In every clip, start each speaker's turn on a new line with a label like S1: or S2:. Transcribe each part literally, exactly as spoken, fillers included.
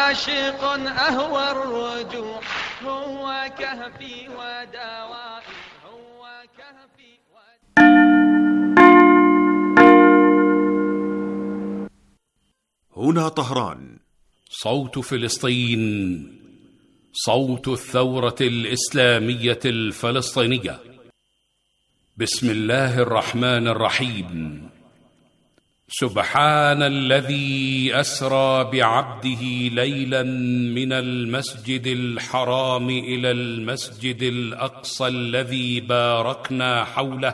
S1: عاشق أهوى الرجوع هو كهفي ودوائي هو كهفي
S2: هنا طهران.
S3: صوت فلسطين، صوت الثورة الإسلامية الفلسطينية. بسم الله الرحمن الرحيم. سبحان الذي أسرى بعبده ليلا من المسجد الحرام إلى المسجد الأقصى الذي باركنا حوله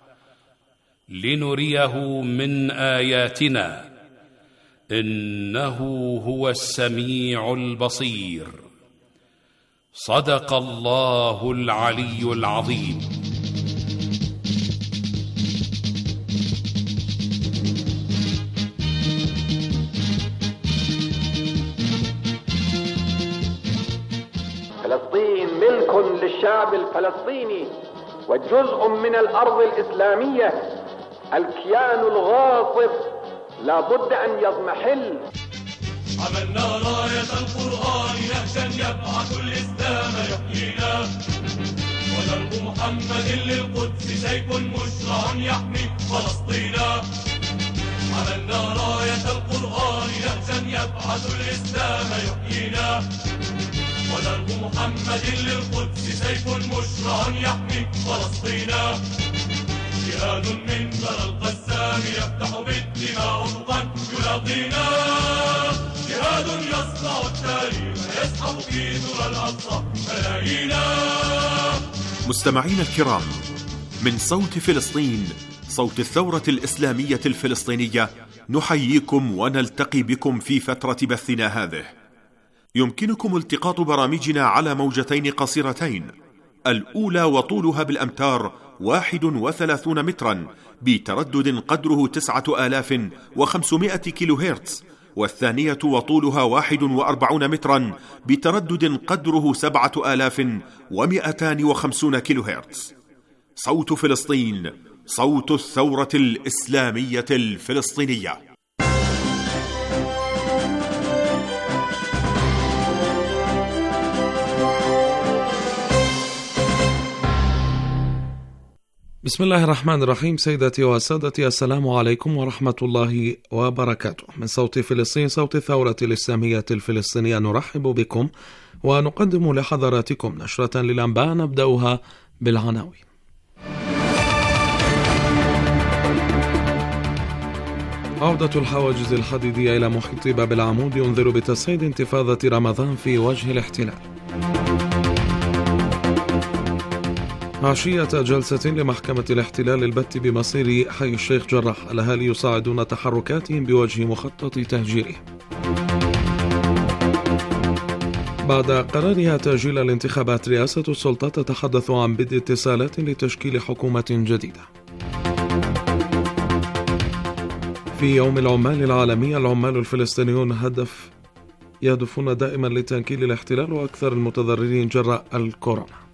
S3: لنريه من آياتنا إنه هو السميع البصير. صدق الله العلي العظيم.
S4: فلسطين ملك للشعب الفلسطيني وجزء من الأرض الإسلامية. الكيان الغاصب لا بد أن يضمحل.
S5: عملنا راية القرآن نهجا يبعث الإسلام يحيينا، ودرب محمد للقدس سيف مشرع يحمي فلسطينا. عملنا راية القرآن نهجا يبعث الإسلام يحيينا، ودرب محمد للقدس سيف مشرع يحمي فلسطينا. جهاد من ثرى القسام يفتح بالدماء أفقا يلاقينا، جهاد يصنع التاريخ يسحب في ذرى الأقصى ملايينا.
S2: مستمعين الكرام، من صوت فلسطين، صوت الثورة الإسلامية الفلسطينية، نحييكم ونلتقي بكم في فترة بثنا هذه. يمكنكم التقاط برامجنا على موجتين قصيرتين، الأولى وطولها بالأمتار واحد وثلاثون مترا بتردد قدره تسعة آلاف وخمسمائة كيلو هرتز، والثانية وطولها واحد وأربعون مترا بتردد قدره سبعة آلاف ومئتان وخمسون كيلو هرتز. صوت فلسطين، صوت الثورة الإسلامية الفلسطينية.
S6: بسم الله الرحمن الرحيم. سيداتي وسادتي، السلام عليكم ورحمة الله وبركاته. من صوت فلسطين، صوت الثورة الإسلامية الفلسطينية، نرحب بكم ونقدم لحضراتكم نشرة للأنباء نبدأها بالعناوين. عودة الحواجز الحديدية إلى محيط باب العمود ينذر بتصعيد انتفاضة رمضان في وجه الاحتلال. عشية جلسة لمحكمة الاحتلال للبت بمصير حي الشيخ جراح، الأهالي يصاعدون تحركاتهم بوجه مخطط تهجيره. بعد قرارها تأجيل الانتخابات، رئاسة السلطة تتحدث عن بدء اتصالات لتشكيل حكومة جديدة. في يوم العمال العالمي، العمال الفلسطينيون هدف يهدفون دائما لتنكيل الاحتلال وأكثر المتضررين جراء الكورونا.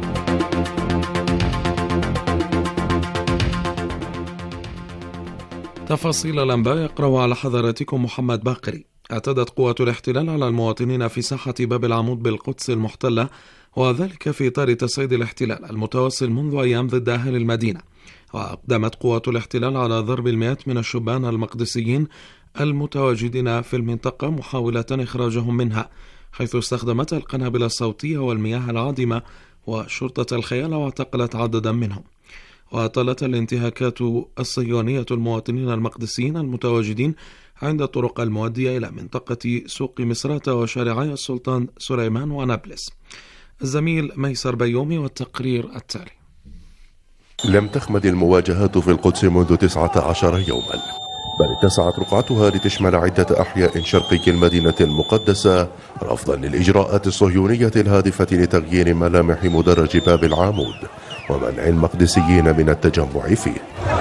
S6: تفاصيل الأنباء يقرأ على حضراتكم محمد باقري. اعتدت قوات الاحتلال على المواطنين في ساحة باب العمود بالقدس المحتلة، وذلك في إطار تصعيد الاحتلال المتواصل منذ أيام ضد أهل المدينة. وأقدمت قوات الاحتلال على ضرب المئات من الشبان المقدسيين المتواجدين في المنطقة محاولة إخراجهم منها، حيث استخدمت القنابل الصوتية والمياه العادمة وشرطة الخيالة واعتقلت عددا منهم. وطالت الانتهاكات الصهيونية المواطنين المقدسيين المتواجدين عند الطرق المؤدية إلى منطقة سوق مصراتة وشارعي السلطان سليمان ونابلس. الزميل ميسر بيومي والتقرير التالي.
S7: لم تخمد المواجهات في القدس منذ تسعة عشر يوما، بل اتسعت رقعتها لتشمل عدة أحياء شرقي المدينة المقدسة، رفضا للإجراءات الصهيونية الهادفة لتغيير ملامح مدرج باب العمود ومنع المقدسيين من التجمع فيه.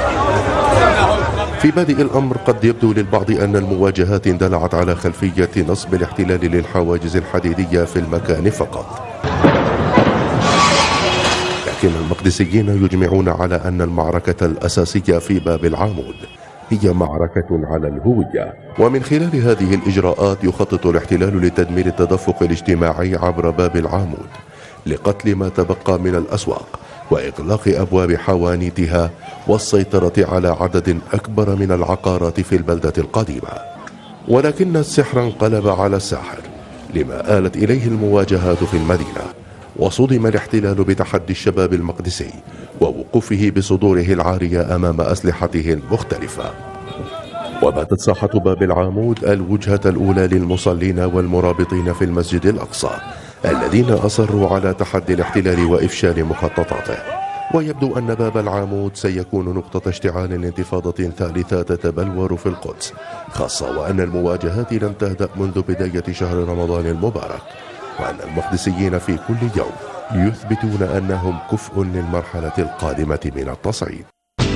S7: في بادئ الأمر قد يبدو للبعض أن المواجهات اندلعت على خلفية نصب الاحتلال للحواجز الحديدية في المكان فقط، لكن المقدسيين يجمعون على أن المعركة الأساسية في باب العمود هي معركة على الهوية. ومن خلال هذه الإجراءات يخطط الاحتلال لتدمير التدفق الاجتماعي عبر باب العمود لقتل ما تبقى من الأسواق وإغلاق أبواب حوانيتها والسيطرة على عدد أكبر من العقارات في البلدة القديمة. ولكن السحر انقلب على الساحر لما آلت إليه المواجهات في المدينة، وصدم الاحتلال بتحدي الشباب المقدسي ووقوفه بصدوره العارية أمام أسلحته المختلفة. وباتت ساحة باب العمود الوجهة الأولى للمصلين والمرابطين في المسجد الأقصى الذين أصروا على تحدي الاحتلال وإفشال مخططاته. ويبدو أن باب العمود سيكون نقطة اشتعال انتفاضة ثالثة تتبلور في القدس، خاصة وأن المواجهات لم تهدأ منذ بداية شهر رمضان المبارك، وأن المقدسيين في كل يوم يثبتون أنهم كفء للمرحلة القادمة من التصعيد.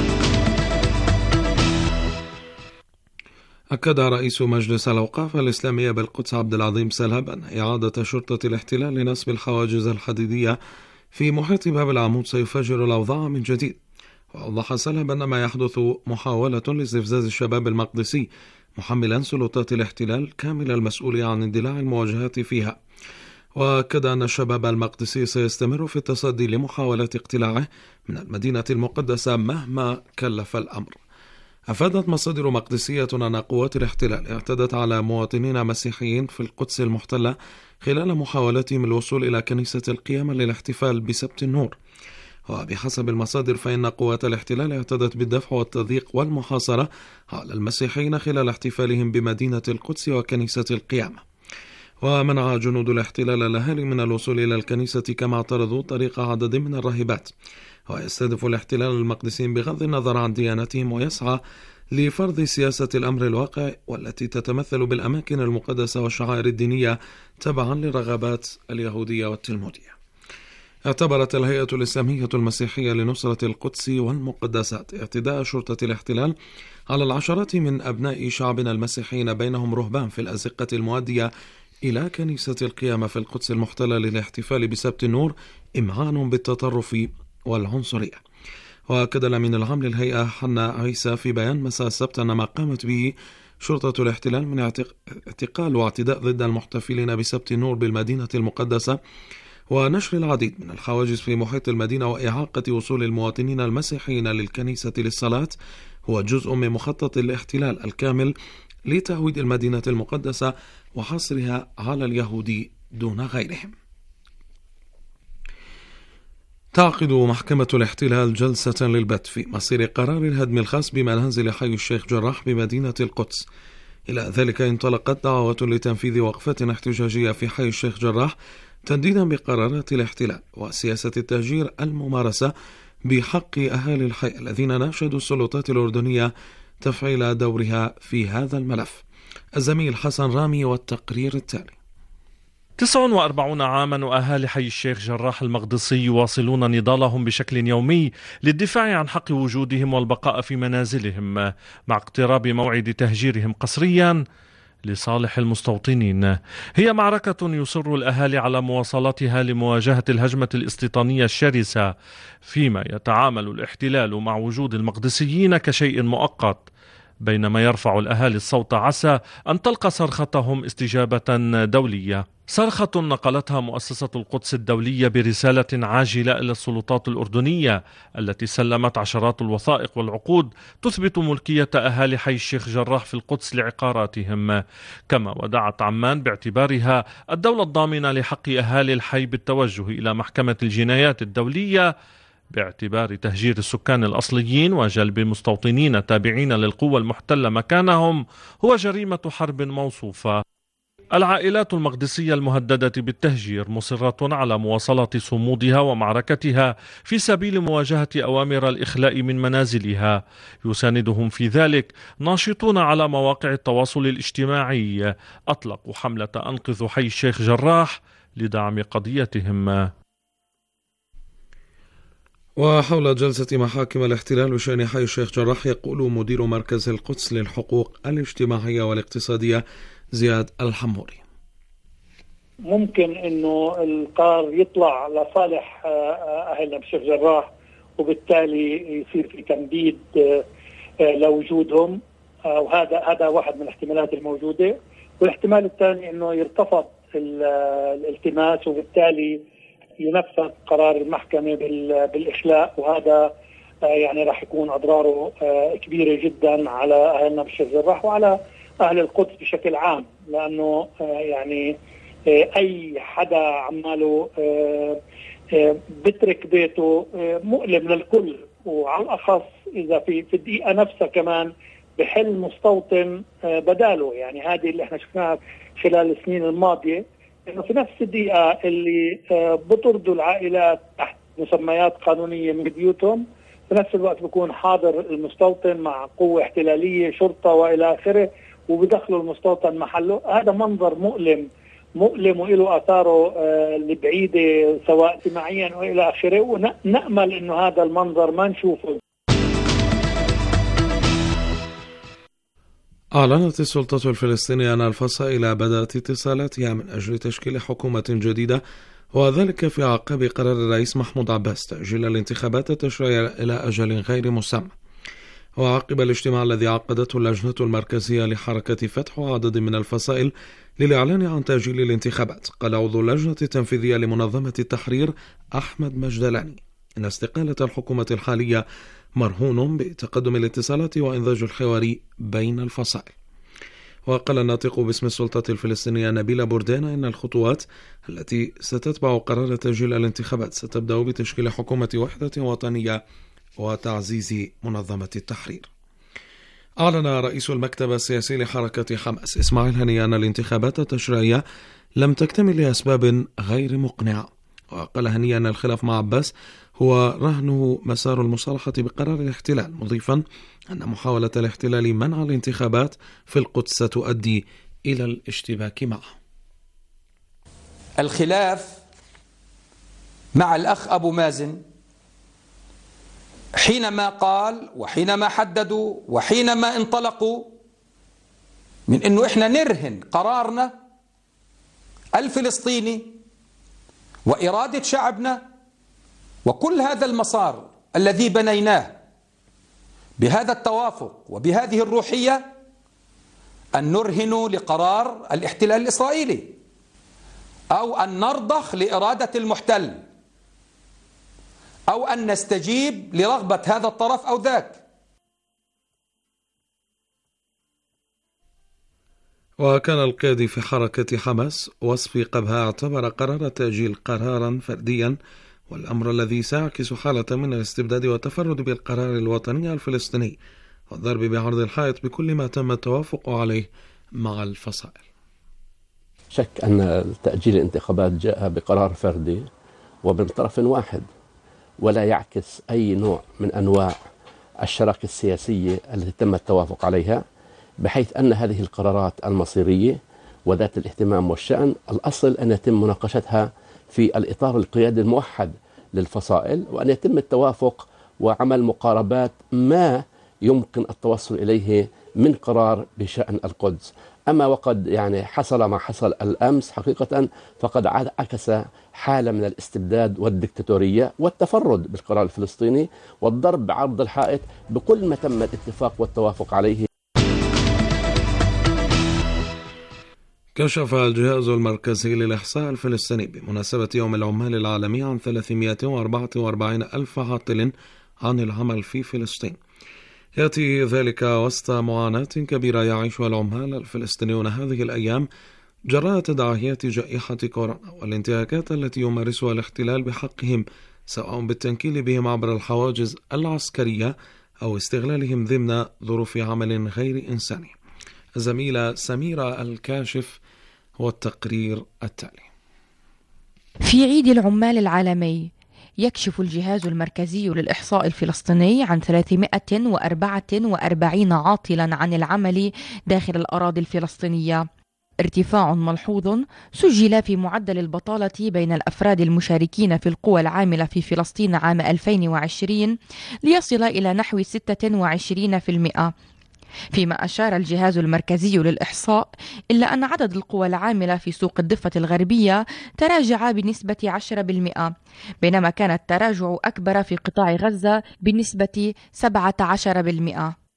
S6: أكد رئيس مجلس الأوقاف الإسلامية بالقدس عبد العظيم سلهب أن إعادة شرطة الاحتلال لنصب الحواجز الحديدية في محيط باب العمود سيفجر الأوضاع من جديد. وأوضح سلهب أن ما يحدث محاولة لاستفزاز الشباب المقدسي، محملا سلطات الاحتلال كامل المسؤولية عن اندلاع المواجهات فيها. وأكد أن الشباب المقدسي سيستمر في التصدي لمحاولة اقتلاعه من المدينة المقدسة مهما كلف الأمر. أفادت مصادر مقدسية أن قوات الاحتلال اعتدت على مواطنين مسيحيين في القدس المحتلة خلال محاولتهم الوصول إلى كنيسة القيامة للاحتفال بسبت النور. وبحسب المصادر فإن قوات الاحتلال اعتدت بالدفع والتضييق والمحاصرة على المسيحيين خلال احتفالهم بمدينة القدس وكنيسة القيامة. ومنع جنود الاحتلال الأهالي من الوصول إلى الكنيسة، كما اعترضوا طريق عدد من الراهبات. ويستهدف الاحتلال المقدسيين بغض النظر عن ديانتهم، ويسعى لفرض سياسة الأمر الواقع والتي تتمثل بالأماكن المقدسة والشعائر الدينية تبعا للرغبات اليهودية والتلمودية. اعتبرت الهيئة الإسلامية المسيحية لنصرة القدس والمقدسات اعتداء شرطة الاحتلال على العشرات من أبناء شعبنا المسيحيين بينهم رهبان في الأزقة المؤدية إلى كنيسة القيامة في القدس المحتلة للاحتفال بسبت النور إمعان بالتطرف والعنصرية. وأكد الأمين العام للهيئة حنا عيسى في بيان مساء السبت أن ما قامت به شرطة الاحتلال من اعتقال واعتداء ضد المحتفلين بسبت النور بالمدينة المقدسة ونشر العديد من الحواجز في محيط المدينة وإعاقة وصول المواطنين المسيحيين للكنيسة للصلاة هو جزء من مخطط الاحتلال الكامل لتهويد المدينة المقدسة وحصرها على اليهود دون غيرهم. تعقد محكمة الاحتلال جلسة للبت في مصير قرار الهدم الخاص بمنازل حي الشيخ جراح بمدينة القدس. إلى ذلك انطلقت دعوة لتنفيذ وقفة احتجاجية في حي الشيخ جراح تنديدا بقرارات الاحتلال وسياسة التهجير الممارسة بحق أهالي الحي الذين ناشدوا السلطات الأردنية تفعيل دورها في هذا الملف. الزميل حسن رامي والتقرير التالي.
S8: تسعة وأربعين عاما وأهالي حي الشيخ جراح المقدسي يواصلون نضالهم بشكل يومي للدفاع عن حق وجودهم والبقاء في منازلهم مع اقتراب موعد تهجيرهم قسريا لصالح المستوطنين. هي معركة يصر الأهالي على مواصلتها لمواجهة الهجمة الاستيطانية الشرسة، فيما يتعامل الاحتلال مع وجود المقدسيين كشيء مؤقت، بينما يرفع الأهالي الصوت عسى أن تلقى صرختهم استجابة دولية. صرخة نقلتها مؤسسة القدس الدولية برسالة عاجلة إلى السلطات الأردنية التي سلمت عشرات الوثائق والعقود تثبت ملكية أهالي حي الشيخ جراح في القدس لعقاراتهم، كما ودعت عمان باعتبارها الدولة الضامنة لحق أهالي الحي بالتوجه إلى محكمة الجنايات الدولية باعتبار تهجير السكان الأصليين وجلب مستوطنين تابعين للقوى المحتلة مكانهم هو جريمة حرب موصوفة. العائلات المقدسية المهددة بالتهجير مصرة على مواصلة صمودها ومعركتها في سبيل مواجهة أوامر الإخلاء من منازلها. يساندهم في ذلك ناشطون على مواقع التواصل الاجتماعي أطلقوا حملة أنقذ حي الشيخ جراح لدعم قضيتهم.
S6: وحول جلسة محاكم الاحتلال بشأن حي الشيخ جراح يقول مدير مركز القدس للحقوق الاجتماعية والاقتصادية زياد الحموري:
S9: ممكن انه القرار يطلع لصالح اهلنا بالشيخ جراح، وبالتالي يصير في تمديد لوجودهم، وهذا هذا واحد من الاحتمالات الموجودة. والاحتمال الثاني أنه يرتفض الالتماس وبالتالي ينفذ قرار المحكمة بالإخلاء، وهذا يعني راح يكون أضراره كبيرة جدا على أهلنا بالشيخ جراح وعلى أهل القدس بشكل عام، لأنه يعني أي حدا عماله بترك بيته مؤلم للكل، وعلى الأخص إذا في في الدقيقة نفسها كمان بحل مستوطن بداله. يعني هذه اللي احنا شفناها خلال السنين الماضية، إنه في نفس الدقيقة اللي بطردوا العائلات تحت مسميات قانونية من بيوتهم، في نفس الوقت بيكون حاضر المستوطن مع قوة احتلالية شرطة وإلى آخره، وبدخلوا المستوطن محله. هذا منظر مؤلم مؤلم وله آثاره البعيدة سواء اجتماعيا وإلى آخره، ونأمل إنه هذا المنظر ما نشوفه.
S6: أعلنت السلطة الفلسطينية أن الفصائل بدأت اتصالاتها من أجل تشكيل حكومة جديدة، وذلك في أعقاب قرار الرئيس محمود عباس تأجيل الانتخابات التشريعية إلى أجل غير مسمى. وعقب الاجتماع الذي عقدته اللجنة المركزية لحركة فتح وعدد من الفصائل للإعلان عن تأجيل الانتخابات، قال عضو اللجنة التنفيذية لمنظمة التحرير أحمد مجدلاني إن استقالة الحكومة الحالية مرهون بتقدم الاتصالات وإنضاج الحوار بين الفصائل. وقال الناطق باسم السلطة الفلسطينية نبيل بوردان إن الخطوات التي ستتبع قرار تأجيل الانتخابات ستبدأ بتشكيل حكومة وحدة وطنية وتعزيز منظمة التحرير. أعلن رئيس المكتب السياسي لحركة حماس إسماعيل هنية أن الانتخابات التشريعية لم تكتمل لأسباب غير مقنعة. وقال هنية أن الخلاف مع عباس هو رهنه مسار المصالحة بقرار الاحتلال، مضيفا أن محاولة الاحتلال منع الانتخابات في القدس ستؤدي إلى الاشتباك معه.
S10: الخلاف مع الأخ أبو مازن حينما قال وحينما حددوا وحينما انطلقوا من أنه إحنا نرهن قرارنا الفلسطيني وإرادة شعبنا وكل هذا المسار الذي بنيناه بهذا التوافق وبهذه الروحية أن نرهن لقرار الاحتلال الإسرائيلي أو أن نرضخ لإرادة المحتل أو أن نستجيب لرغبة هذا الطرف أو ذاك.
S6: وكان القيادي في حركة حماس وصفي قبها اعتبر قرار التأجيل قرارا فرديا، والأمر الذي سيعكس حالة من الاستبداد والتفرد بالقرار الوطني الفلسطيني والضرب بعرض الحائط بكل ما تم التوافق عليه مع الفصائل.
S11: شك أن تأجيل الانتخابات جاء بقرار فردي ومن طرف واحد، ولا يعكس أي نوع من أنواع الشراكة السياسية التي تم التوافق عليها، بحيث أن هذه القرارات المصيرية وذات الاهتمام والشأن الأصل أن يتم مناقشتها في الإطار القيادي الموحد للفصائل، وأن يتم التوافق وعمل مقاربات ما يمكن التوصل إليه من قرار بشأن القدس. أما وقد يعني حصل ما حصل الأمس حقيقة فقد عكس حالة من الاستبداد والدكتاتورية والتفرد بالقرار الفلسطيني والضرب بعرض الحائط بكل ما تم الاتفاق والتوافق عليه.
S6: كشف الجهاز المركزي للإحصاء الفلسطيني بمناسبة يوم العمال العالمي عن ثلاثمائة وأربعة وأربعين ألف عاطل عن العمل في فلسطين. يأتي ذلك وسط معاناة كبيرة يعيشها العمال الفلسطينيون هذه الأيام جراء تداعيات جائحة كورونا والانتهاكات التي يمارسها الاحتلال بحقهم، سواء بالتنكيل بهم عبر الحواجز العسكرية أو استغلالهم ضمن ظروف عمل غير إنساني. زميلة سميرة الكاشف والتقرير التالي.
S12: في عيد العمال العالمي يكشف الجهاز المركزي للإحصاء الفلسطيني عن ثلاثمائة وأربعة وأربعين عاطلا عن العمل داخل الأراضي الفلسطينية، ارتفاع ملحوظ سجل في معدل البطالة بين الأفراد المشاركين في القوى العاملة في فلسطين عام ألفين وعشرين ليصل إلى نحو ستة وعشرين بالمئة، فيما أشار الجهاز المركزي للإحصاء إلا أن عدد القوى العاملة في سوق الضفة الغربية تراجع بنسبة عشرة بالمئة، بينما كان التراجع أكبر في قطاع غزة بنسبة سبعة عشر بالمئة.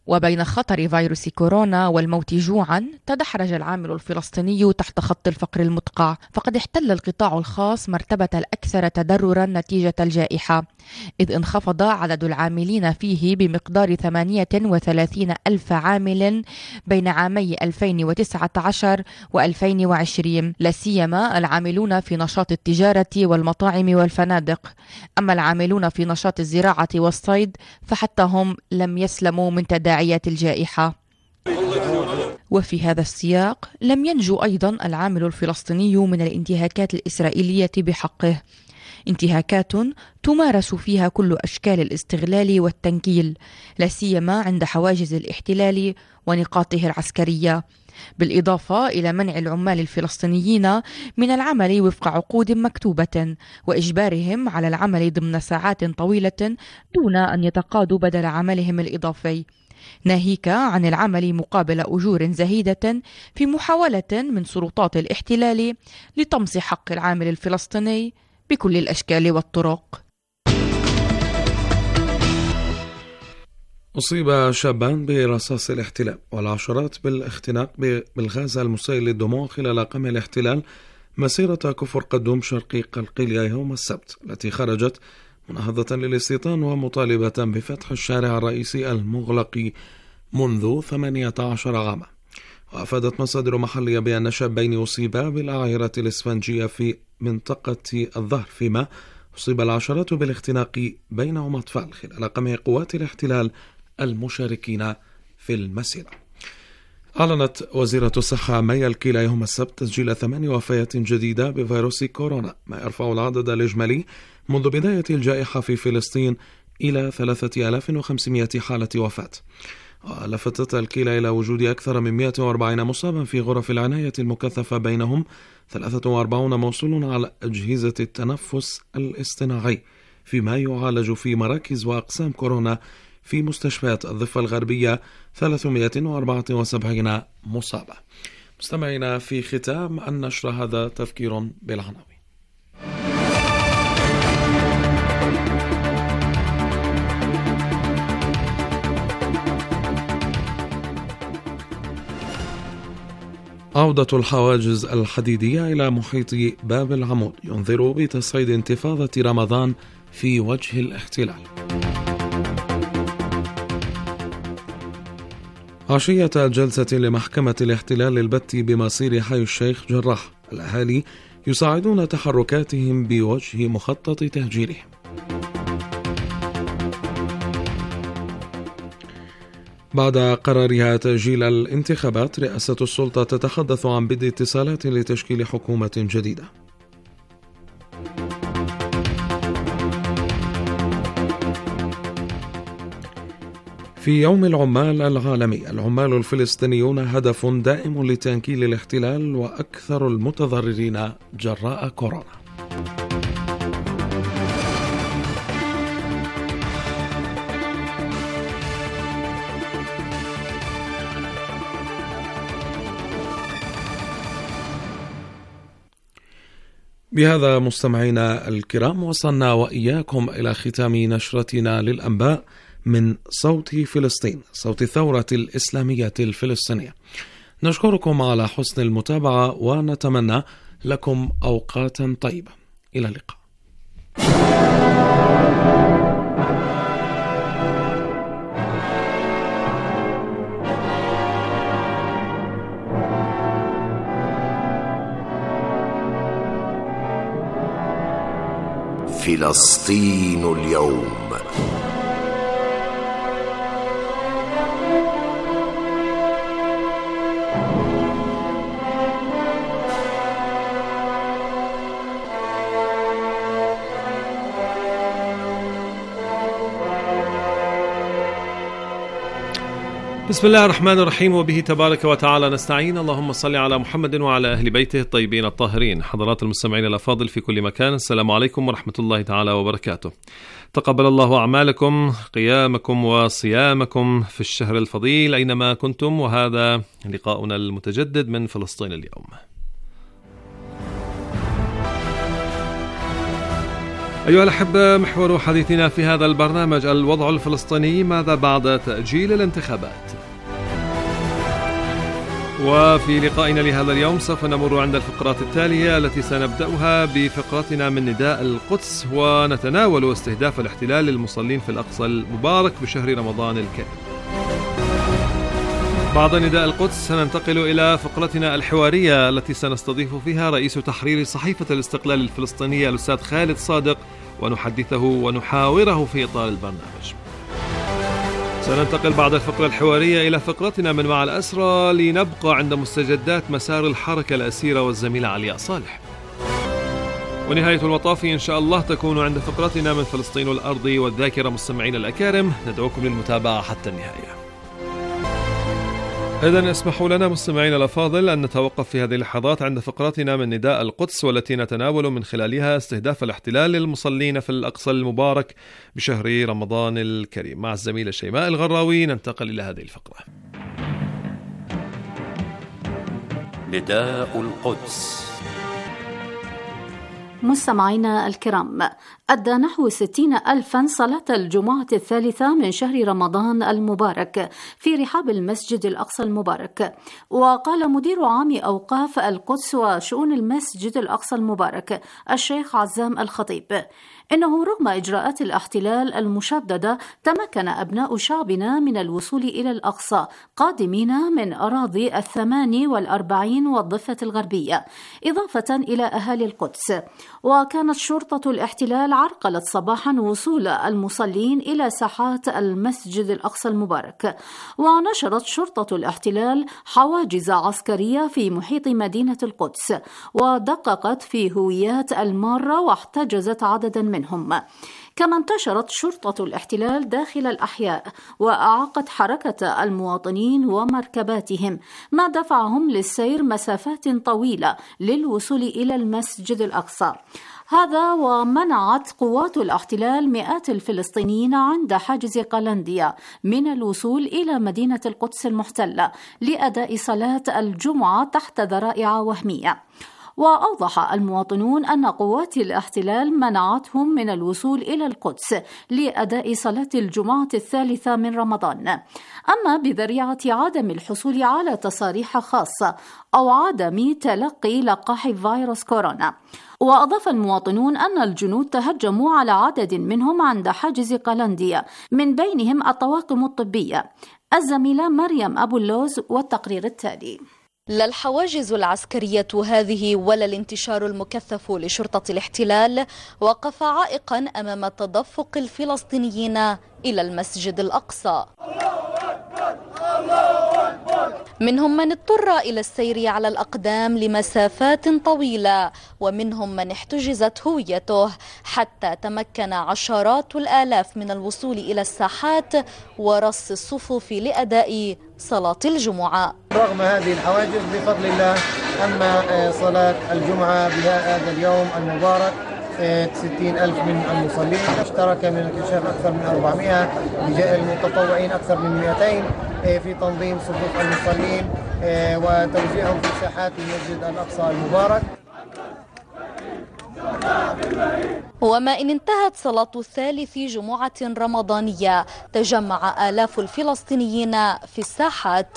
S12: وبين خطر فيروس كورونا والموت جوعا، تدحرج العامل الفلسطيني تحت خط الفقر المدقع، فقد احتل القطاع الخاص مرتبة الأكثر تضررا نتيجة الجائحة، إذ انخفض عدد العاملين فيه بمقدار ثمانية وثلاثين ألف عامل بين عامي ألفين وتسعة عشر وألفين وعشرين، لا سيما العاملون في نشاط التجارة والمطاعم والفنادق. أما العاملون في نشاط الزراعة والصيد فحتى هم لم يسلموا من تداعيات الجائحة. وفي هذا السياق لم ينجو أيضا العامل الفلسطيني من الانتهاكات الإسرائيلية بحقه، انتهاكات تمارس فيها كل أشكال الاستغلال والتنكيل، لا سيما عند حواجز الاحتلال ونقاطه العسكرية، بالإضافة إلى منع العمال الفلسطينيين من العمل وفق عقود مكتوبة وإجبارهم على العمل ضمن ساعات طويلة دون أن يتقاضوا بدل عملهم الإضافي، ناهيك عن العمل مقابل أجور زهيدة في محاولة من سلطات الاحتلال لطمس حق العامل الفلسطيني بكل الأشكال والطرق.
S6: أصيب شابان برصاص الاحتلال والعشرات بالاختناق بالغاز المسيل للدموع خلال قمع الاحتلال مسيرة كفر قدوم شرقي قلقيلية يوم السبت، التي خرجت مناهضة للاستيطان ومطالبة بفتح الشارع الرئيسي المغلق منذ ثمانية عشر عاما. وأفادت مصادر محلية بأن شابين أصيبا بالأعيرة الإسفنجية في منطقة الظهر، فيما أصيب العشرات بالاختناق بينهم أطفال خلال قمع قوات الاحتلال المشاركين في المسيرة. أعلنت وزيرة الصحة مي الكيلا يوم السبت تسجيل ثمان وفيات جديدة بفيروس كورونا، ما يرفع العدد الإجمالي منذ بداية الجائحة في فلسطين إلى ثلاثة آلاف وخمسمائة حالة وفاة. ولفتت الكيلا إلى وجود أكثر من مئة وأربعين مصابا في غرف العناية المكثفة، بينهم ثلاثة وأربعين موصول على أجهزة التنفس الاصطناعي، فيما يعالج في مراكز وأقسام كورونا في مستشفيات الضفة الغربية ثلاثمائة وأربعة وسبعين مصابة. مستمعينا، في ختام النشر هذا تذكير بالعناوين. عودة الحواجز الحديدية إلى محيط باب العمود ينذر بتصعيد انتفاضة رمضان في وجه الاحتلال. عشية جلسة لمحكمة الاحتلال للبت بمصير حي الشيخ جراح، الأهالي يصعدون تحركاتهم بوجه مخطط تهجيرهم. بعد قرارها تأجيل الانتخابات، رئاسة السلطة تتحدث عن بدء اتصالات لتشكيل حكومة جديدة. في يوم العمال العالمي، العمال الفلسطينيون هدف دائم لتنكيل الاحتلال وأكثر المتضررين جراء كورونا. بهذا مستمعينا الكرام وصلنا وإياكم إلى ختام نشرتنا للأنباء من صوت فلسطين، صوت الثورة الإسلامية الفلسطينية. نشكركم على حسن المتابعة ونتمنى لكم أوقاتا طيبة. إلى اللقاء.
S13: فلسطين اليوم.
S8: بسم الله الرحمن الرحيم، وبه تبارك وتعالى نستعين. اللهم صل على محمد وعلى أهل بيته الطيبين الطاهرين. حضرات المستمعين الأفاضل في كل مكان، السلام عليكم ورحمة الله تعالى وبركاته. تقبل الله أعمالكم، قيامكم وصيامكم في الشهر الفضيل أينما كنتم، وهذا لقاؤنا المتجدد من فلسطين اليوم.
S6: أيها الأحبة، محور حديثنا في هذا البرنامج الوضع الفلسطيني ماذا بعد تأجيل الانتخابات. وفي لقائنا لهذا اليوم سوف نمر عند الفقرات التالية التي سنبدأها بفقرتنا من نداء القدس، ونتناول استهداف الاحتلال للمصلين في الأقصى المبارك بشهر رمضان الكريم. بعد نداء القدس سننتقل إلى فقرتنا الحوارية التي سنستضيف فيها رئيس تحرير صحيفة الاستقلال الفلسطينية الأستاذ خالد صادق، ونحدثه ونحاوره في إطار البرنامج. سننتقل بعد الفقرة الحوارية إلى فقرتنا من مع الأسرى، لنبقى عند مستجدات مسار الحركة الأسيرة والزميلة علياء صالح. ونهاية المطاف إن شاء الله تكون عند فقرتنا من فلسطين والأرض والذاكرة. مستمعين الأكارم، ندعوكم للمتابعة حتى النهاية. إذن اسمحوا لنا مستمعين الأفاضل أن نتوقف في هذه اللحظات عند فقرتنا من نداء القدس، والتي نتناول من خلالها استهداف الاحتلال للمصلين في الأقصى المبارك بشهر رمضان الكريم. مع الزميلة شيماء الغراوي ننتقل إلى هذه الفقرة.
S14: نداء القدس.
S15: مستمعينا الكرام، أدى نحو ستين ألفا صلاة الجمعة الثالثة من شهر رمضان المبارك في رحاب المسجد الأقصى المبارك. وقال مدير عام أوقاف القدس وشؤون المسجد الأقصى المبارك الشيخ عزام الخطيب إنه رغم إجراءات الاحتلال المشددة تمكن أبناء شعبنا من الوصول إلى الأقصى قادمين من أراضي الثماني والأربعين والضفة الغربية، إضافة إلى أهالي القدس. وكانت شرطة الاحتلال عرقلت صباحا وصول المصلين إلى ساحات المسجد الأقصى المبارك، ونشرت شرطة الاحتلال حواجز عسكرية في محيط مدينة القدس، ودققت في هويات المارة واحتجزت عددا منهم. كما انتشرت شرطة الاحتلال داخل الأحياء وأعاقت حركة المواطنين ومركباتهم، ما دفعهم للسير مسافات طويلة للوصول إلى المسجد الأقصى. هذا ومنعت قوات الاحتلال مئات الفلسطينيين عند حاجز قلنديا من الوصول إلى مدينة القدس المحتلة لأداء صلاة الجمعة تحت ذرائع وهمية. وأوضح المواطنون أن قوات الاحتلال منعتهم من الوصول إلى القدس لأداء صلاة الجمعة الثالثة من رمضان، أما بذريعة عدم الحصول على تصاريح خاصة أو عدم تلقي لقاح فيروس كورونا. وأضاف المواطنون أن الجنود تهجموا على عدد منهم عند حاجز قلنديا، من بينهم الطواقم الطبية. الزميلة مريم أبو اللوز والتقرير التالي.
S16: لا الحواجز العسكرية هذه ولا الانتشار المكثف لشرطة الاحتلال وقف عائقا أمام تدفق الفلسطينيين إلى المسجد الأقصى. منهم من اضطر إلى السير على الأقدام لمسافات طويلة، ومنهم من احتجزت هويته، حتى تمكن عشرات الآلاف من الوصول إلى الساحات ورص الصفوف لأداء صلاة الجمعة.
S17: رغم هذه الحواجز بفضل الله أما صلاة الجمعة بهذا اليوم المبارك ستين ألف من المصلين، اشترك من الكشاف أكثر من أربعمائة، المتطوعين أكثر من مئتين في تنظيم صفوف المصلين وتوزيعهم في ساحات المسجد الأقصى المبارك.
S16: وما إن انتهت صلاة الثالث جمعة رمضانية تجمع آلاف الفلسطينيين في الساحات.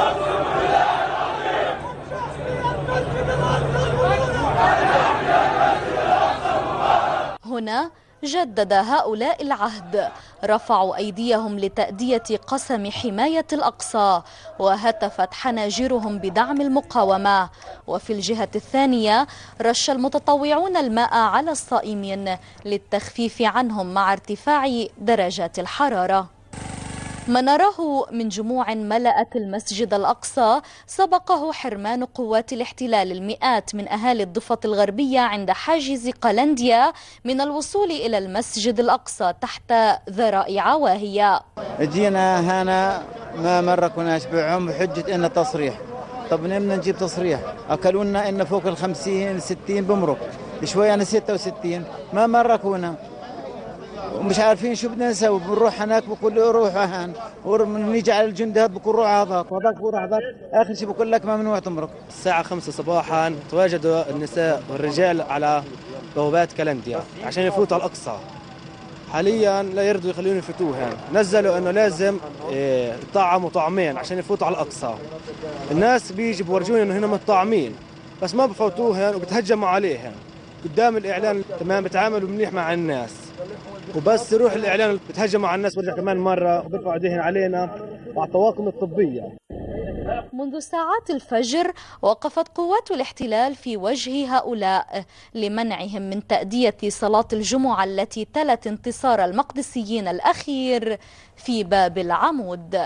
S16: هنا جدد هؤلاء العهد، رفعوا أيديهم لتأدية قسم حماية الأقصى، وهتفت حناجرهم بدعم المقاومة. وفي الجهة الثانية رش المتطوعون الماء على الصائمين للتخفيف عنهم مع ارتفاع درجات الحرارة. ما نراه من جموع ملأت المسجد الأقصى سبقه حرمان قوات الاحتلال المئات من أهالي الضفة الغربية عند حاجز قلنديا من الوصول إلى المسجد الأقصى تحت ذرائع واهية.
S18: جينا هنا ما مرة كناش بعهم بحجة إن تصريح. طب نمنا نجيب تصريح، أكلوا لنا إن فوق الخمسين ستين بمرق، شوية أنا ستة وستين، ما مرة كنا ومش عارفين شو بدنا نسوي. بنروح هناك بقول له روح هان، ونيجي على الجندي هذا بقول روح هذاك وهذاك بقول هذاك، اخر شيء بقول لك ممنوع تمرق.
S19: الساعة خمسة صباحا تواجدوا النساء والرجال على
S14: بوابات كلنديا عشان يفوتوا على الأقصى. حاليا لا يرضوا يخليهم يفوتوه يعني. نزلوا انه لازم يطعموا طعمين عشان يفوتوا على الاقصى. الناس بيجي بورجوني انه هنا متطعمين بس ما بفوتوهن وبتهجموا عليهم قدام الاعلان. تمام بتعاملوا منيح مع الناس وبس يروح الاعلان بتهجموا على الناس برجع كمان مره وبرفعوا ايديهم علينا مع الطواقم الطبيه.
S16: منذ ساعات الفجر وقفت قوات الاحتلال في وجه هؤلاء لمنعهم من تأدية صلاة الجمعة التي تلت انتصار المقدسيين الأخير في باب العمود.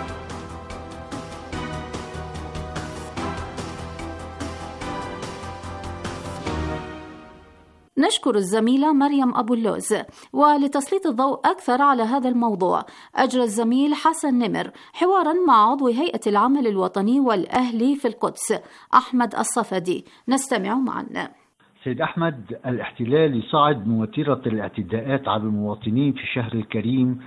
S15: نشكر الزميلة مريم أبو اللوز. ولتسليط الضوء أكثر على هذا الموضوع أجرى الزميل حسن نمر حوارا مع عضو هيئة العمل الوطني والأهلي في القدس أحمد الصفدي، نستمع معا.
S19: سيد أحمد، الاحتلال يصعد من وتيرة الاعتداءات على المواطنين في الشهر الكريم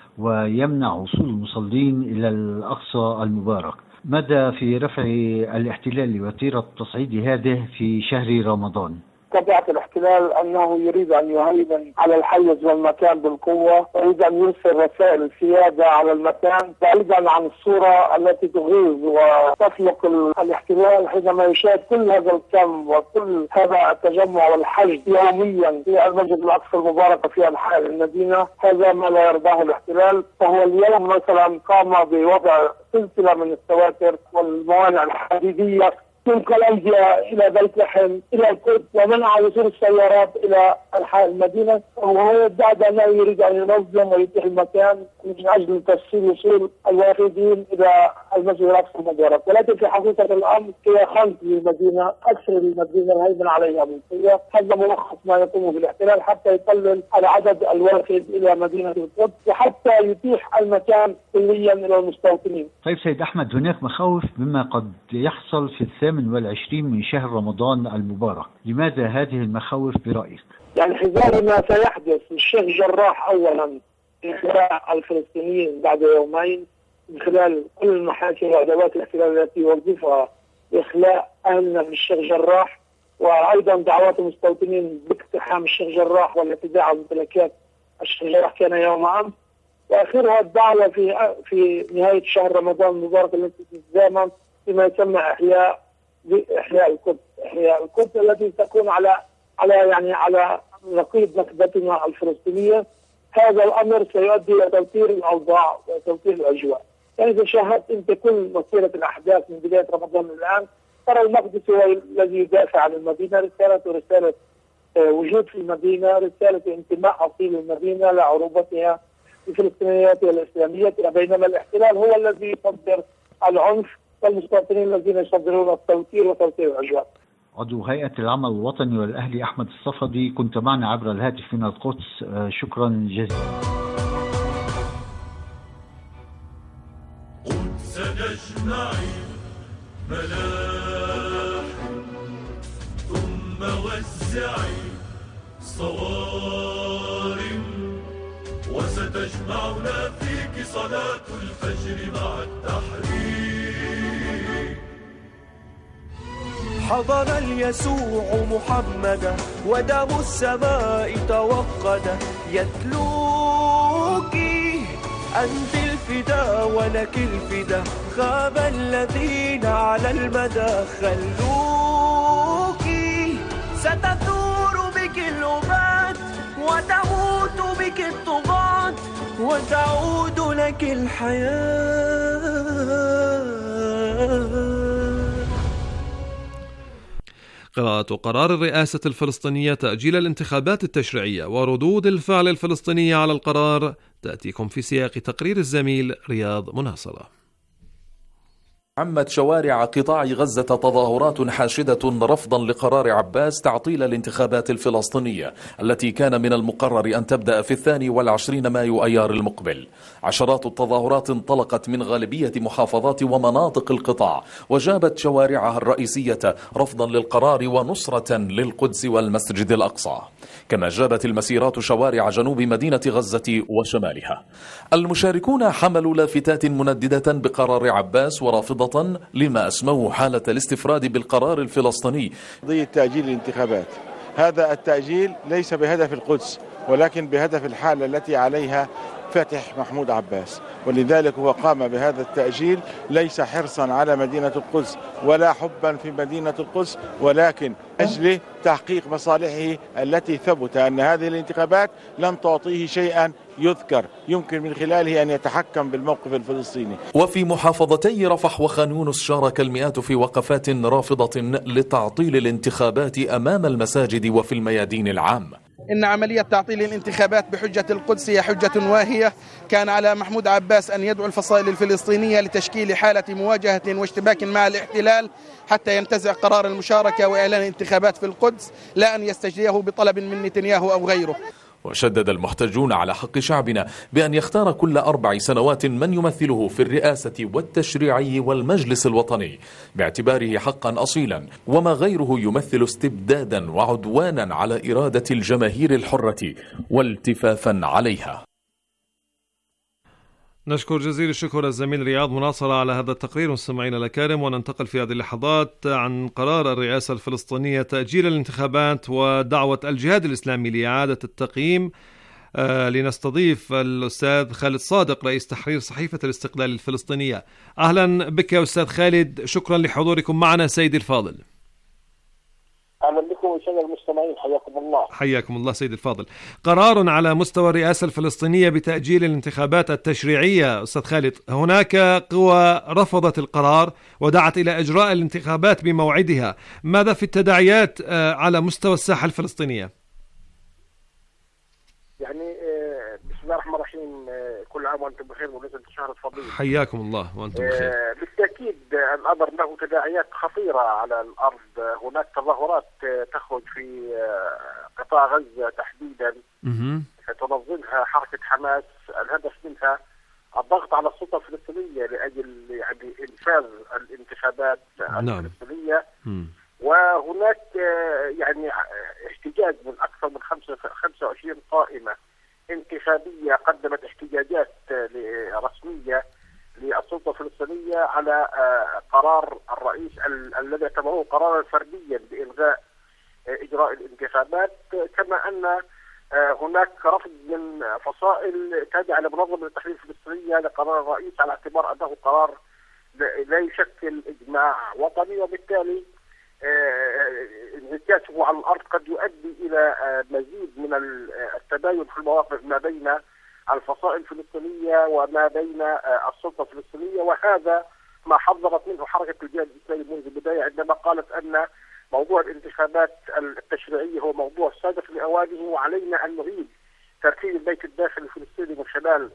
S19: ويمنع وصول المصلين إلى الأقصى المبارك. ماذا في رفع الاحتلال لوتيرة تصعيد هذه في شهر رمضان؟
S9: طبيعة الاحتلال أنه يريد أن يهيمن على الحيز والمكان بالقوة، يريد أن يرسل رسائل السيادة على المكان بعيدا عن الصورة التي تغيظ وتفلق الاحتلال حينما يشاهد كل هذا الكم وكل هذا التجمع والحشد يوميا في المسجد الأقصى المبارك في أنحاء المدينة. هذا ما لا يرضاه الاحتلال. فهو اليوم مثلا قام بوضع سلسلة من السواتر والموانع الحديدية من كولومبيا إلى بيت لحم إلى القدس ومنع وصول السيارات إلى أنحاء المدينة، وهو يدعي أنه يريد أن ينظم ويتيح المكان من أجل تسهيل وصول الوافدين إلى المسجد الأقصى المبارك. ولكن في حقيقة الأمر هي خنق للمدينة، أكثر للمدينة الهيمنة عليها بالقوة. هذا ملخص ما يقوم بالاحتلال حتى يقلل على عدد الوافد إلى مدينة القدس وحتى يتيح المكان كليا إلى المستوطنين.
S19: طيب سيد أحمد، هناك مخاوف مما قد يحصل في الثامن والعشرين من شهر رمضان المبارك. لماذا هذه المخاوف برأيك؟
S9: يعني حذار ما سيحدث الشيخ جراح أولا إخلاء الفلسطينيين بعد يومين من خلال كل المحاكم وأدوات الاحتلال التي يوظفها لإخلاء أهلنا من الشيخ جراح، وأيضا دعوات المستوطنين باقتحام الشيخ جراح والاعتداء على ممتلكات الشيخ جراح كان يوم أمس، وآخرها الدعوة في في نهاية شهر رمضان المبارك التي تتزامن بما يسمى إحياء بإحياء القدس، إحياء القدس التي تكون على على يعني على نقيض نكبتنا الفلسطينية. هذا الأمر سيؤدي إلى توتير الأوضاع وتوتير الأجواء. يعني إذا شاهدت أنت كل مسيرة الأحداث من بداية رمضان الآن ترى المقدس هو الذي يدافع عن المدينة، رسالة رسالة وجود في المدينة، رسالة انتماء أصيل المدينة لعروبتها الفلسطينيات والإسلامية، بينما الاحتلال هو الذي يصدر العنف والمستوطنين الذين يصدرون التوتير وتوتير الأجواء.
S19: عضو هيئة العمل الوطني والأهلي أحمد الصفدي، كنت معنا عبر الهاتف من القدس، شكرا جزيلا.
S5: قدس نجمعي ملاح ثم وزعي صوارم وستجمعنا فيك صلاة الفجر مع التحرير.
S20: حضر اليسوع محمدا ودم السماء توقد يتلوك أنت الفدا ولك الفدا خاب الذين على المدى خلوك ستثور بك الأباد وتموت بك الطغاة وتعود لك الحياة.
S6: قراءة قرار الرئاسة الفلسطينية تأجيل الانتخابات التشريعية وردود الفعل الفلسطينية على القرار تأتيكم في سياق تقرير الزميل رياض مناصرة.
S21: عمت شوارع قطاع غزة تظاهرات حاشدة رفضا لقرار عباس تعطيل الانتخابات الفلسطينية التي كان من المقرر أن تبدأ في الثاني والعشرين مايو أيار المقبل. عشرات التظاهرات انطلقت من غالبية محافظات ومناطق القطاع وجابت شوارعها الرئيسية رفضا للقرار ونصرة للقدس والمسجد الأقصى، كما جابت المسيرات شوارع جنوب مدينة غزة وشمالها. المشاركون حملوا لافتات منددة بقرار عباس ورافضة لما أسموه حالة الاستفراد بالقرار الفلسطيني.
S22: قضية تأجيل الانتخابات
S1: هذا التأجيل ليس بهدف القدس ولكن بهدف الحالة التي عليها فتح محمود عباس، ولذلك هو قام بهذا التأجيل ليس حرصا على مدينة القدس ولا حبا في مدينة القدس، ولكن أجل تحقيق مصالحه التي ثبت أن هذه الانتخابات لن تعطيه شيئا يذكر يمكن من خلاله أن يتحكم بالموقف الفلسطيني.
S21: وفي محافظتي رفح وخان يونس شارك المئات في وقفات رافضة لتعطيل الانتخابات أمام المساجد وفي الميادين العامة.
S22: إن عملية تعطيل الانتخابات بحجة القدس هي حجة واهية. كان على محمود عباس أن يدعو الفصائل الفلسطينية لتشكيل حالة مواجهة واشتباك مع الاحتلال حتى ينتزع قرار المشاركة وإعلان انتخابات في القدس، لا أن يستجديه بطلب من نتنياهو أو غيره.
S21: وشدد المحتجون على حق شعبنا بأن يختار كل أربع سنوات من يمثله في الرئاسة والتشريعي والمجلس الوطني باعتباره حقا أصيلا، وما غيره يمثل استبدادا وعدوانا على إرادة الجماهير الحرة والتفافا عليها.
S8: نشكر جزيل الشكر الزميل رياض مناصرة على هذا التقرير. مستمعينا الكرام، وننتقل في هذه اللحظات عن قرار الرئاسة الفلسطينية تأجيل الانتخابات ودعوة الجهاد الإسلامي لإعادة التقييم. آه لنستضيف الأستاذ خالد صادق رئيس تحرير صحيفة الاستقلال الفلسطينية. أهلا بك يا أستاذ خالد، شكرا لحضوركم معنا سيدي الفاضل.
S23: أهلا بكم وسهلا المستمعين، حياكم الله.
S8: حياكم الله سيد الفاضل. قرار على مستوى الرئاسة الفلسطينية بتأجيل الانتخابات التشريعية أستاذ خالد، هناك قوى رفضت القرار ودعت إلى إجراء الانتخابات بموعدها، ماذا في التداعيات على مستوى الساحة الفلسطينية؟
S23: يعني بسم الله الرحمن الرحيم، كل عام وأنتم بخير ونزل شهر فضيل.
S8: حياكم الله وأنتم بخير.
S23: بالتأكيد الأمر له تداعيات خطيرة على الأرض. هناك تظاهرات تخرج في قطاع غزة تحديدا تنظمها حركة حماس، الهدف منها الضغط على السلطة الفلسطينية لأجل يعني إنفاذ الانتخابات
S8: نعم.
S23: الفلسطينية. م. وهناك يعني احتجاج من أكثر من خمسة وعشرين قائمة انتخابية قدمت احتجاجات رسمية للسلطة الفلسطينية على قرار الرئيس الذي اعتبروه قرارا فرديا بإلغاء إجراء الانتخابات، كما أن هناك رفض من فصائل تابعة لمنظمة التحرير الفلسطينية لقرار الرئيس على اعتبار أنه قرار لا يشكل إجماع وطني، وبالتالي انعكاسه على الأرض قد يؤدي إلى مزيد من التباين في المواقف ما بين الفصائل الفلسطينية وما بين السلطة الفلسطينية، وهذا ما حذرت منه حركة الجهاد الإسلامي منذ البداية عندما قالت أن موضوع الانتخابات التشريعية هو موضوع سادف لأوانه، وعلينا أن نعيد ترتيب البيت الداخلي الفلسطيني من خلال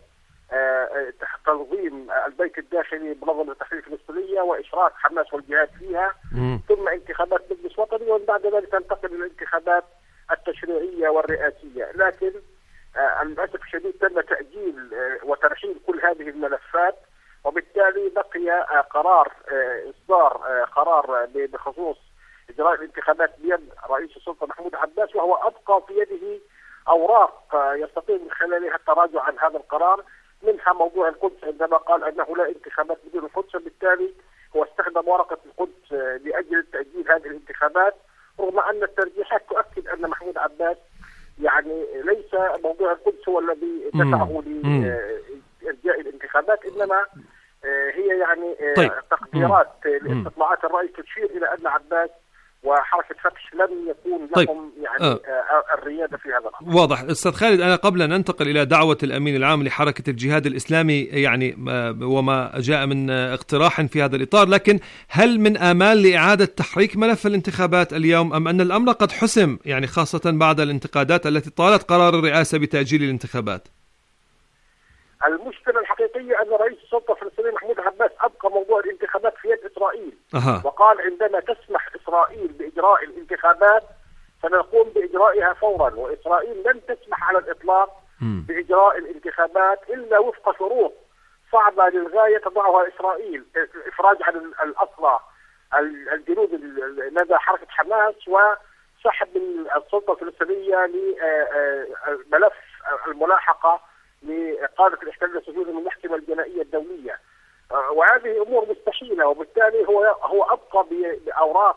S23: تنظيم البيت الداخلي بمنظمة التحرير الفلسطينية وإشراك حماس والجهاد فيها، ثم انتخابات مجلس وطني، ومن بعد ذلك تنتقل إلى الانتخابات التشريعية والرئاسية. لكن آه للأسف الشديد تم تأجيل آه وترحيل كل هذه الملفات، وبالتالي بقي آه قرار آه إصدار آه قرار بخصوص إجراء الانتخابات بيد رئيس السلطة محمود عباس، وهو أبقى في يده أوراق آه يستطيع من خلالها التراجع عن هذا القرار، منها موضوع القدس عندما قال أنه لا انتخابات بدون القدس، وبالتالي هو استخدم ورقة القدس آه لأجل تأجيل هذه الانتخابات، رغم أن الترجيحات تؤكد أن محمود عباس يعني ليس موضوع القدس هو الذي دفعه لإرجاء الانتخابات، إنما هي يعني
S8: طيب.
S23: تقديرات لاستطلاعات الرأي تشير إلى أن عباس وحركة فتح لم يكون
S8: طيب.
S23: لهم يعني آه. الريادة في هذا الأمر.
S8: واضح. أستاذ خالد، أنا قبل أن ننتقل إلى دعوة الأمين العام لحركة الجهاد الإسلامي يعني وما جاء من اقتراح في هذا الإطار، لكن هل من آمال لإعادة تحريك ملف الانتخابات اليوم، أم أن الأمر قد حسم يعني خاصة بعد الانتقادات التي طالت قرار الرئاسة بتأجيل الانتخابات؟
S23: المشكلة الحقيقية أن رئيس السلطة الفلسطينية محمود عباس أبقى موضوع الانتخابات في يد إسرائيل.
S8: أه.
S23: وقال عندما تسمح إسرائيل بإجراء الانتخابات سنقوم بإجرائها فورا، وإسرائيل لن تسمح على الإطلاق م. بإجراء الانتخابات إلا وفق شروط صعبة للغاية تضعها إسرائيل، الإفراج عن الأسرى الجنود لدى حركة حماس، وسحب السلطة الفلسطينية لملف الملاحقة لقادة الاحتلال السجون من المحكمة الجنائية الدولية. وهذه امور مستحيله، وبالتالي هو هو ابقى باوراق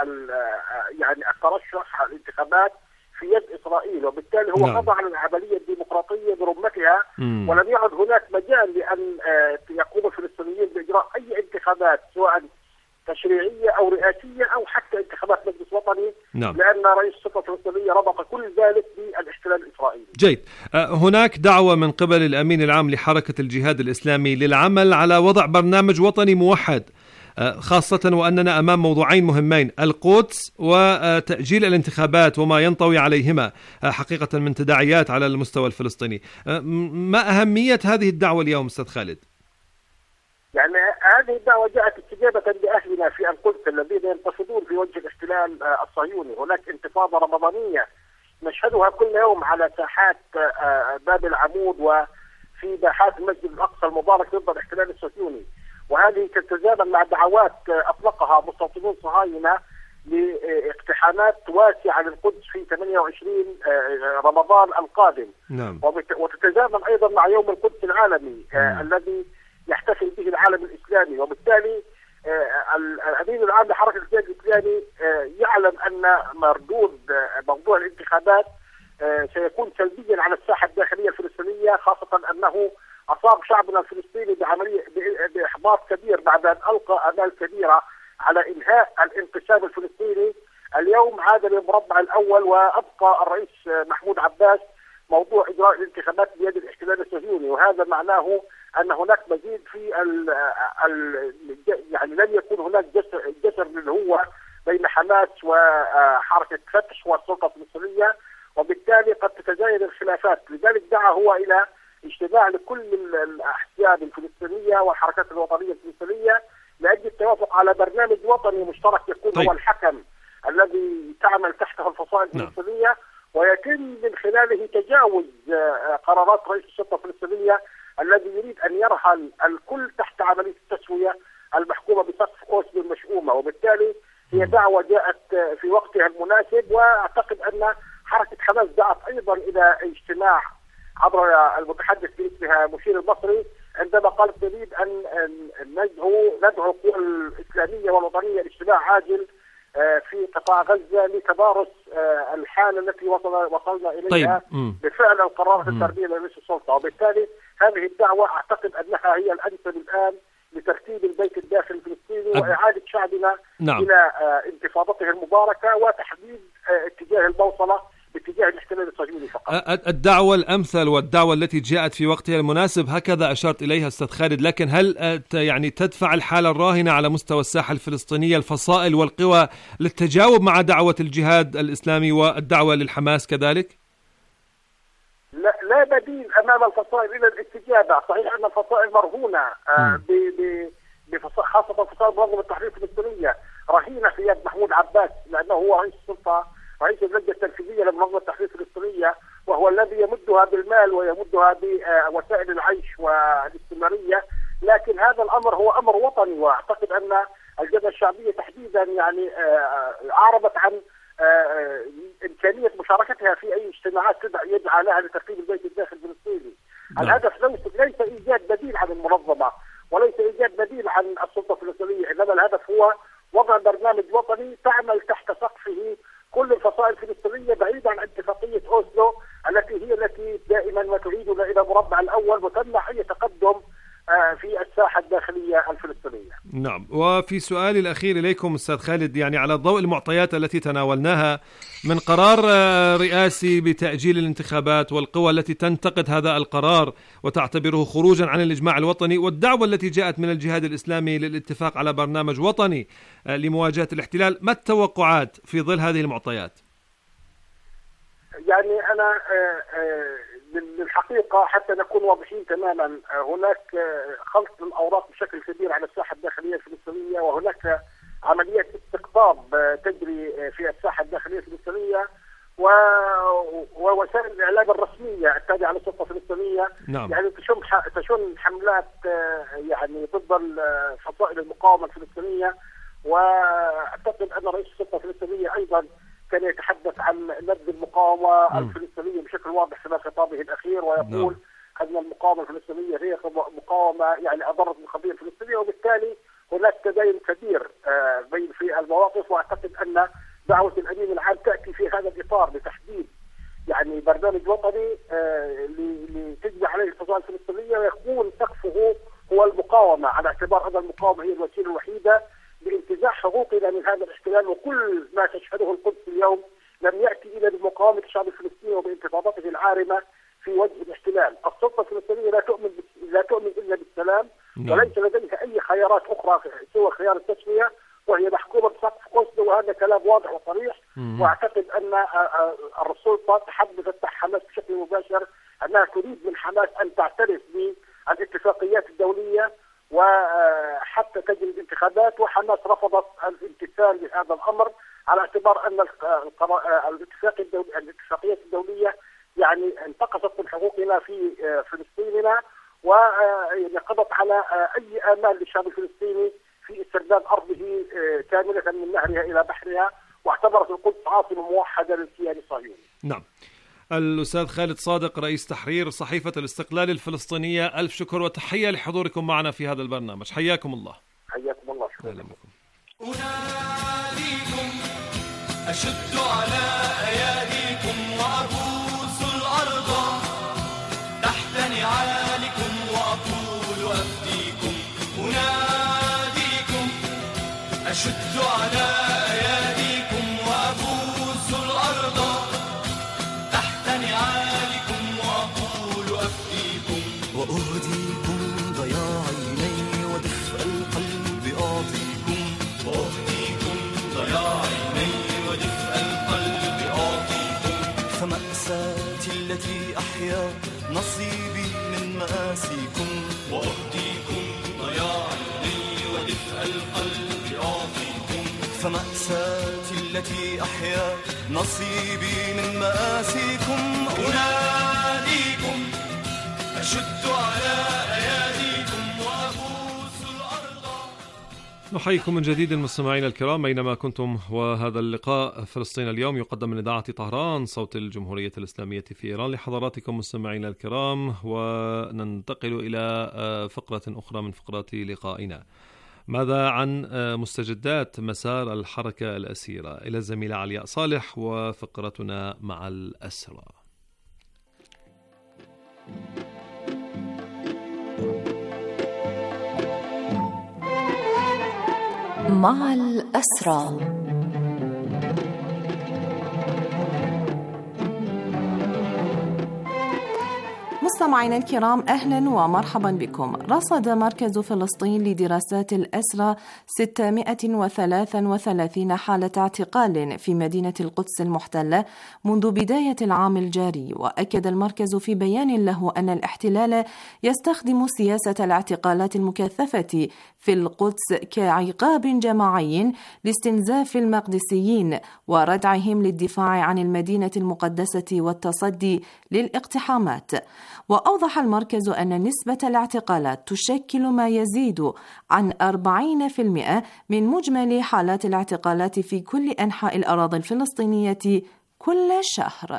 S23: يعني الترشح على الانتخابات في يد اسرائيل، وبالتالي هو
S2: نعم.
S23: قضى على العمليه الديمقراطيه برمتها،
S2: مم.
S23: ولم يعد هناك مجال لان يقوم الفلسطينيين باجراء اي انتخابات سواء تشريعيه او رئاسيه او حتى انتخابات مجلس وطني.
S2: نعم.
S23: لان رئيس السلطه الفلسطينيه ربط كل ذلك بالاحتلال الاسرائيلي.
S2: جيد. هناك دعوة من قبل الأمين العام لحركة الجهاد الإسلامي للعمل على وضع برنامج وطني موحد، خاصة وأننا أمام موضوعين مهمين، القدس وتأجيل الانتخابات وما ينطوي عليهما حقيقة من تداعيات على المستوى الفلسطيني. ما أهمية هذه الدعوة اليوم أستاذ خالد؟
S23: يعني هذه الدعوة جاءت استجابة لأهلنا في القدس الذين ينتفضون في وجه الاحتلال الصهيوني. هناك انتفاضة رمضانية نشهدها كل يوم على ساحات باب العمود وفي باحات المسجد الأقصى المبارك ضد الاحتلال الصهيوني، وهذه تتزامن مع دعوات أطلقها مستوطنون صهاينة لاقتحامات واسعة للقدس في ثمانية وعشرين رمضان القادم.
S2: نعم.
S23: وتتزامن أيضا مع يوم القدس العالمي آه الذي يحتفل به العالم الإسلامي، وبالتالي آه الأمين العام لحركة الجهاد الإسلامي آه يعلم أن مردود آه موضوع الانتخابات آه سيكون سلبيا على الساحة الداخلية الفلسطينية، خاصة أنه أصاب شعبنا الفلسطيني بعملية بإحباط كبير بعد أن ألقى آمال كبيرة على إنهاء الانقسام الفلسطيني. اليوم عاد للمربع الأول وأبقى الرئيس محمود عباس موضوع إجراء الانتخابات بيد الاحتلال الصهيوني، وهذا معناه أن هناك مزيد في ال ال يعني لن يكون هناك جسر, جسر للهوة بين حماس وحركة فتح والسلطة الفلسطينية، وبالتالي قد تتزايد الخلافات. لذلك دعا هو إلى اجتماع لكل الأحزاب الفلسطينية والحركات الوطنية الفلسطينية لأجل التوافق على برنامج وطني مشترك يكون طيب. هو الحكم الذي تعمل تحته الفصائل الفلسطينية، نعم. ويتم من خلاله تجاوز قرارات رئيس السلطة الفلسطينية الذي يريد أن يرحل الكل تحت عملية التسوية المحكومة بسقف أوسلو المشؤومة. وبالتالي هي دعوة جاءت في وقتها المناسب، وأعتقد أن حركة حماس دعت أيضا إلى اجتماع عبر المتحدث باسمها مشير البصري عندما قالت نريد أن ندعو ندعو القوى الإسلامية والوطنية لاجتماع عاجل في قطاع غزة لتدارس الحالة التي وصل وصلنا إليها طيب. بفعل القرارات التربية لرئيس السلطة. وبالتالي هذه الدعوة أعتقد أنها هي الأنسب الآن لترتيب البيت الداخلي الفلسطيني أب... وإعادة شعبنا نعم. إلى انتفاضته المباركة وتحديد اتجاه البوصلة باتجاه الاحتلال الصهيوني فقط.
S2: الدعوة الأمثل والدعوة التي جاءت في وقتها المناسب هكذا أشرت إليها أستاذ خالد، لكن هل يعني تدفع الحالة الراهنة على مستوى الساحة الفلسطينية الفصائل والقوى للتجاوب مع دعوة الجهاد الإسلامي والدعوة للحماس كذلك؟
S23: لا, لا بديل أمام الفصائل إلى الاستجابة. صحيح أن الفصائل مرهونة آه خاصة فصائل منظمة التحرير الفلسطينية رهينة في يد محمود عباس، لأنه هو رئيس السلطة رئيس اللجنة التنفيذية لمنظمة التحرير الفلسطينية، وهو الذي يمدها بالمال ويمدها بوسائل العيش والاستمرارية. لكن هذا الأمر هو أمر وطني، وأعتقد أن الجبهة الشعبية تحديدا يعني أعربت عن إمكانية مشاركتها في أي اجتماعات يدعى لها لترتيب البيت الداخلي الفلسطيني. الهدف ليس إيجاد بديل عن المنظمة وليس إيجاد بديل عن السلطة الفلسطينية، إنما الهدف هو وضع برنامج وطني تعمل تحت سقفه كل الفصائل الفلسطينية بعيدا عن اتفاقية أوسلو التي هي التي دائما ما تعيدنا إلى مربع الأول وتمنع أي تقدم في الساحة الداخلية الفلسطينية.
S2: نعم. وفي سؤالي الأخير إليكم أستاذ خالد، يعني على ضوء المعطيات التي تناولناها من قرار رئاسي بتأجيل الانتخابات والقوى التي تنتقد هذا القرار وتعتبره خروجا عن الإجماع الوطني والدعوة التي جاءت من الجهاد الإسلامي للاتفاق على برنامج وطني لمواجهة الاحتلال، ما التوقعات في ظل هذه المعطيات؟
S23: يعني أنا للحقيقة حتى نكون واضحين تماما، هناك خلط الأوراق بشكل كبير على الساحة الداخلية الفلسطينية، وهناك عمليات استقطاب تجري في الساحة الداخلية الفلسطينية ووسائل الإعلام الرسمية التابعة للسلطة الفلسطينية نعم. يعني تشن تشن حملات يعني ضد فصائل المقاومة الفلسطينية، وأعتقد أن رئيس السلطة الفلسطينية أيضا كان يتحدث عن نبذ المقاومة م. الفلسطينية بشكل واضح في خطابه الأخير، ويقول أن المقاومة الفلسطينية هي مقاومة يعني أضرت بالقضية الفلسطينية، وبالتالي هناك تدين كبير بين في المواقف. وأعتقد أن دعوة الأمين العام تأتي في هذا الإطار لتحديد يعني برنامج وطني لتجمع عليه الفصائل الفلسطينية، ويكون سقفه هو المقاومة، على اعتبار أن المقاومة هي الوسيلة الوحيدة لانتزاع حقوقنا من هذا الاحتلال. وكل ما تشهده القدس اليوم لم يأتي إلا بمقاومة الشعب الفلسطيني وبانتفاضته العارمة في وجه الاحتلال. السلطة الفلسطينية لا تؤمن لا تؤمن إلا بالسلام، وليس لديها أي خيارات أخرى سوى خيار التسوية، وهي محكومة بسقف قسط، وهذا كلام واضح وصريح. واعتقد ان السلطه تحدثت مع حماس بشكل مباشر انها تريد من حماس ان تعترف بالاتفاقيات الدوليه وحتى تجري الانتخابات، وحماس رفضت الامتثال لهذا الامر على اعتبار ان الاتفاقيات الدوليه يعني انتقصت من حقوقنا في فلسطيننا، وقضت على اي امال للشعب الفلسطيني في استرداد أرضه كاملة من نهرها إلى بحرها، واعتبرت القدس عاصمة موحدة للكيان الصهيوني.
S2: نعم. الأستاذ خالد صادق رئيس تحرير صحيفة الاستقلال الفلسطينية، ألف شكر وتحية لحضوركم معنا في هذا البرنامج. حياكم الله.
S23: حياكم الله.
S2: شكرا لكم.
S5: أناديكم أشد على أياديكم وأبوس الأرض تحت نعالكم وأقول أفديكم. أناديكم أشد على أياديكم وأبوس الأرض تحت نعالكم وأقول أفديكم.
S20: وأهديكم ضياع عيني ودفء القلب أعطيكم.
S5: وأهديكم ضياع عيني ودفء القلب أعطيكم.
S20: فمأساتي التي أحيا نصيبي من مآسيكم.
S5: وأهديكم ضياع عيني ودفء القلب أعطيكم.
S20: فمأساتي التي أحيا نصيبي من مآسيكم.
S5: أناديكم أشد على أياديكم وأبوس الأرض.
S2: نحييكم من جديد المستمعين الكرام أينما كنتم، وهذا اللقاء فلسطين اليوم يقدم من إذاعة طهران صوت الجمهورية الإسلامية في إيران لحضراتكم مستمعين الكرام. وننتقل إلى فقرة أخرى من فقرات لقائنا. ماذا عن مستجدات مسار الحركة الأسيرة؟ إلى الزميلة علياء صالح وفقرتنا مع الأسرى.
S3: مع الأسرى. مستمعينا الكرام، أهلا ومرحبا بكم. رصد مركز فلسطين لدراسات الأسرى ستمائة وثلاثة وثلاثين حالة اعتقال في مدينة القدس المحتلة منذ بداية العام الجاري. وأكد المركز في بيان له أن الاحتلال يستخدم سياسة الاعتقالات المكثفة في القدس كعقاب جماعي لاستنزاف المقدسيين وردعهم للدفاع عن المدينة المقدسة والتصدي للاقتحامات. وأوضح المركز أن نسبة الاعتقالات تشكل ما يزيد عن أربعين بالمئة من مجمل حالات الاعتقالات في كل أنحاء الأراضي الفلسطينية كل شهر.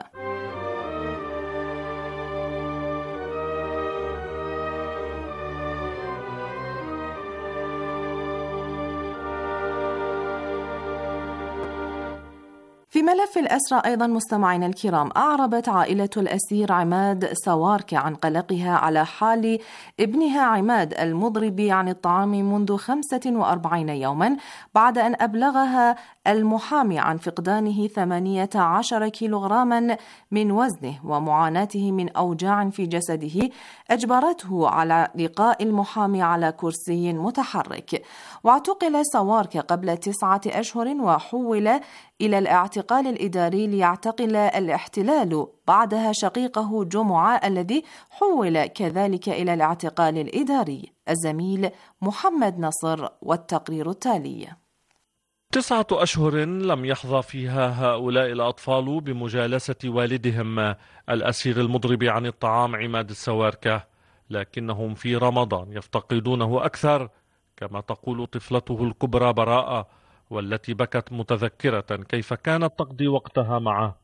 S3: في ملف الأسرى أيضا مستمعينا الكرام، أعربت عائلة الأسير عماد سواركة عن قلقها على حال ابنها عماد المضرب عن الطعام منذ خمسة وأربعين يوما بعد أن أبلغها المحامي عن فقدانه ثمانية عشر كيلوغراما من وزنه ومعاناته من أوجاع في جسده أجبرته على لقاء المحامي على كرسي متحرك. واعتقل سواركة قبل تسعة أشهر وحول إلى الاعتقال الإداري ليعتقل الاحتلال بعدها شقيقه جمعة الذي حول كذلك إلى الاعتقال الإداري. الزميل محمد نصر والتقرير التالي.
S8: تسعة أشهر لم يحظى فيها هؤلاء الأطفال بمجالسة والدهم الأسير المضرب عن الطعام عماد السواركة، لكنهم في رمضان يفتقدونه أكثر، كما تقول طفلته الكبرى براءة، والتي بكت متذكرة كيف كانت تقضي وقتها معه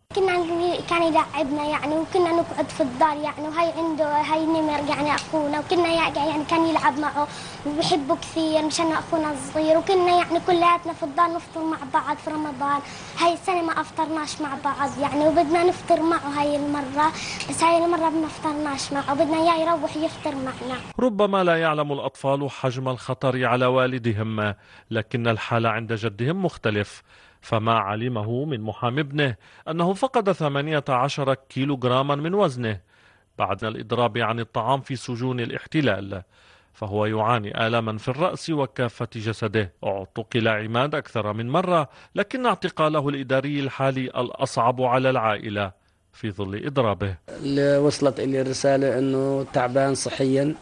S4: كنا كان يلعبنا يعني، وكنا نقعد في الدار يعني، وهي عنده هي نمر يعني أخونا، وكنا يعني كان يلعب معه وبيحبه كثير مشان أخونا الصغير، وكنا يعني كلياتنا في الدار نفطر مع بعض في رمضان. هاي السنة ما أفطرناش مع بعض يعني، وبدنا نفطر معه هاي المرة، بس هاي المرة ما فطرناش معه، وبدنا إياه يروح يفطر معنا.
S8: ربما لا يعلم الأطفال حجم الخطر على والدهم، لكن الحال عند جدهم مختلف. فما علمه من محام ابنه أنه فقد ثمانية عشر كيلوغراما من وزنه بعد الإضراب عن الطعام في سجون الاحتلال، فهو يعاني آلاما في الرأس وكافة جسده. اعتقل عماد أكثر من مرة، لكن اعتقاله الإداري الحالي الأصعب على العائلة في ظل إضرابه.
S7: وصلت إلي الرسالة أنه تعبان صحيا،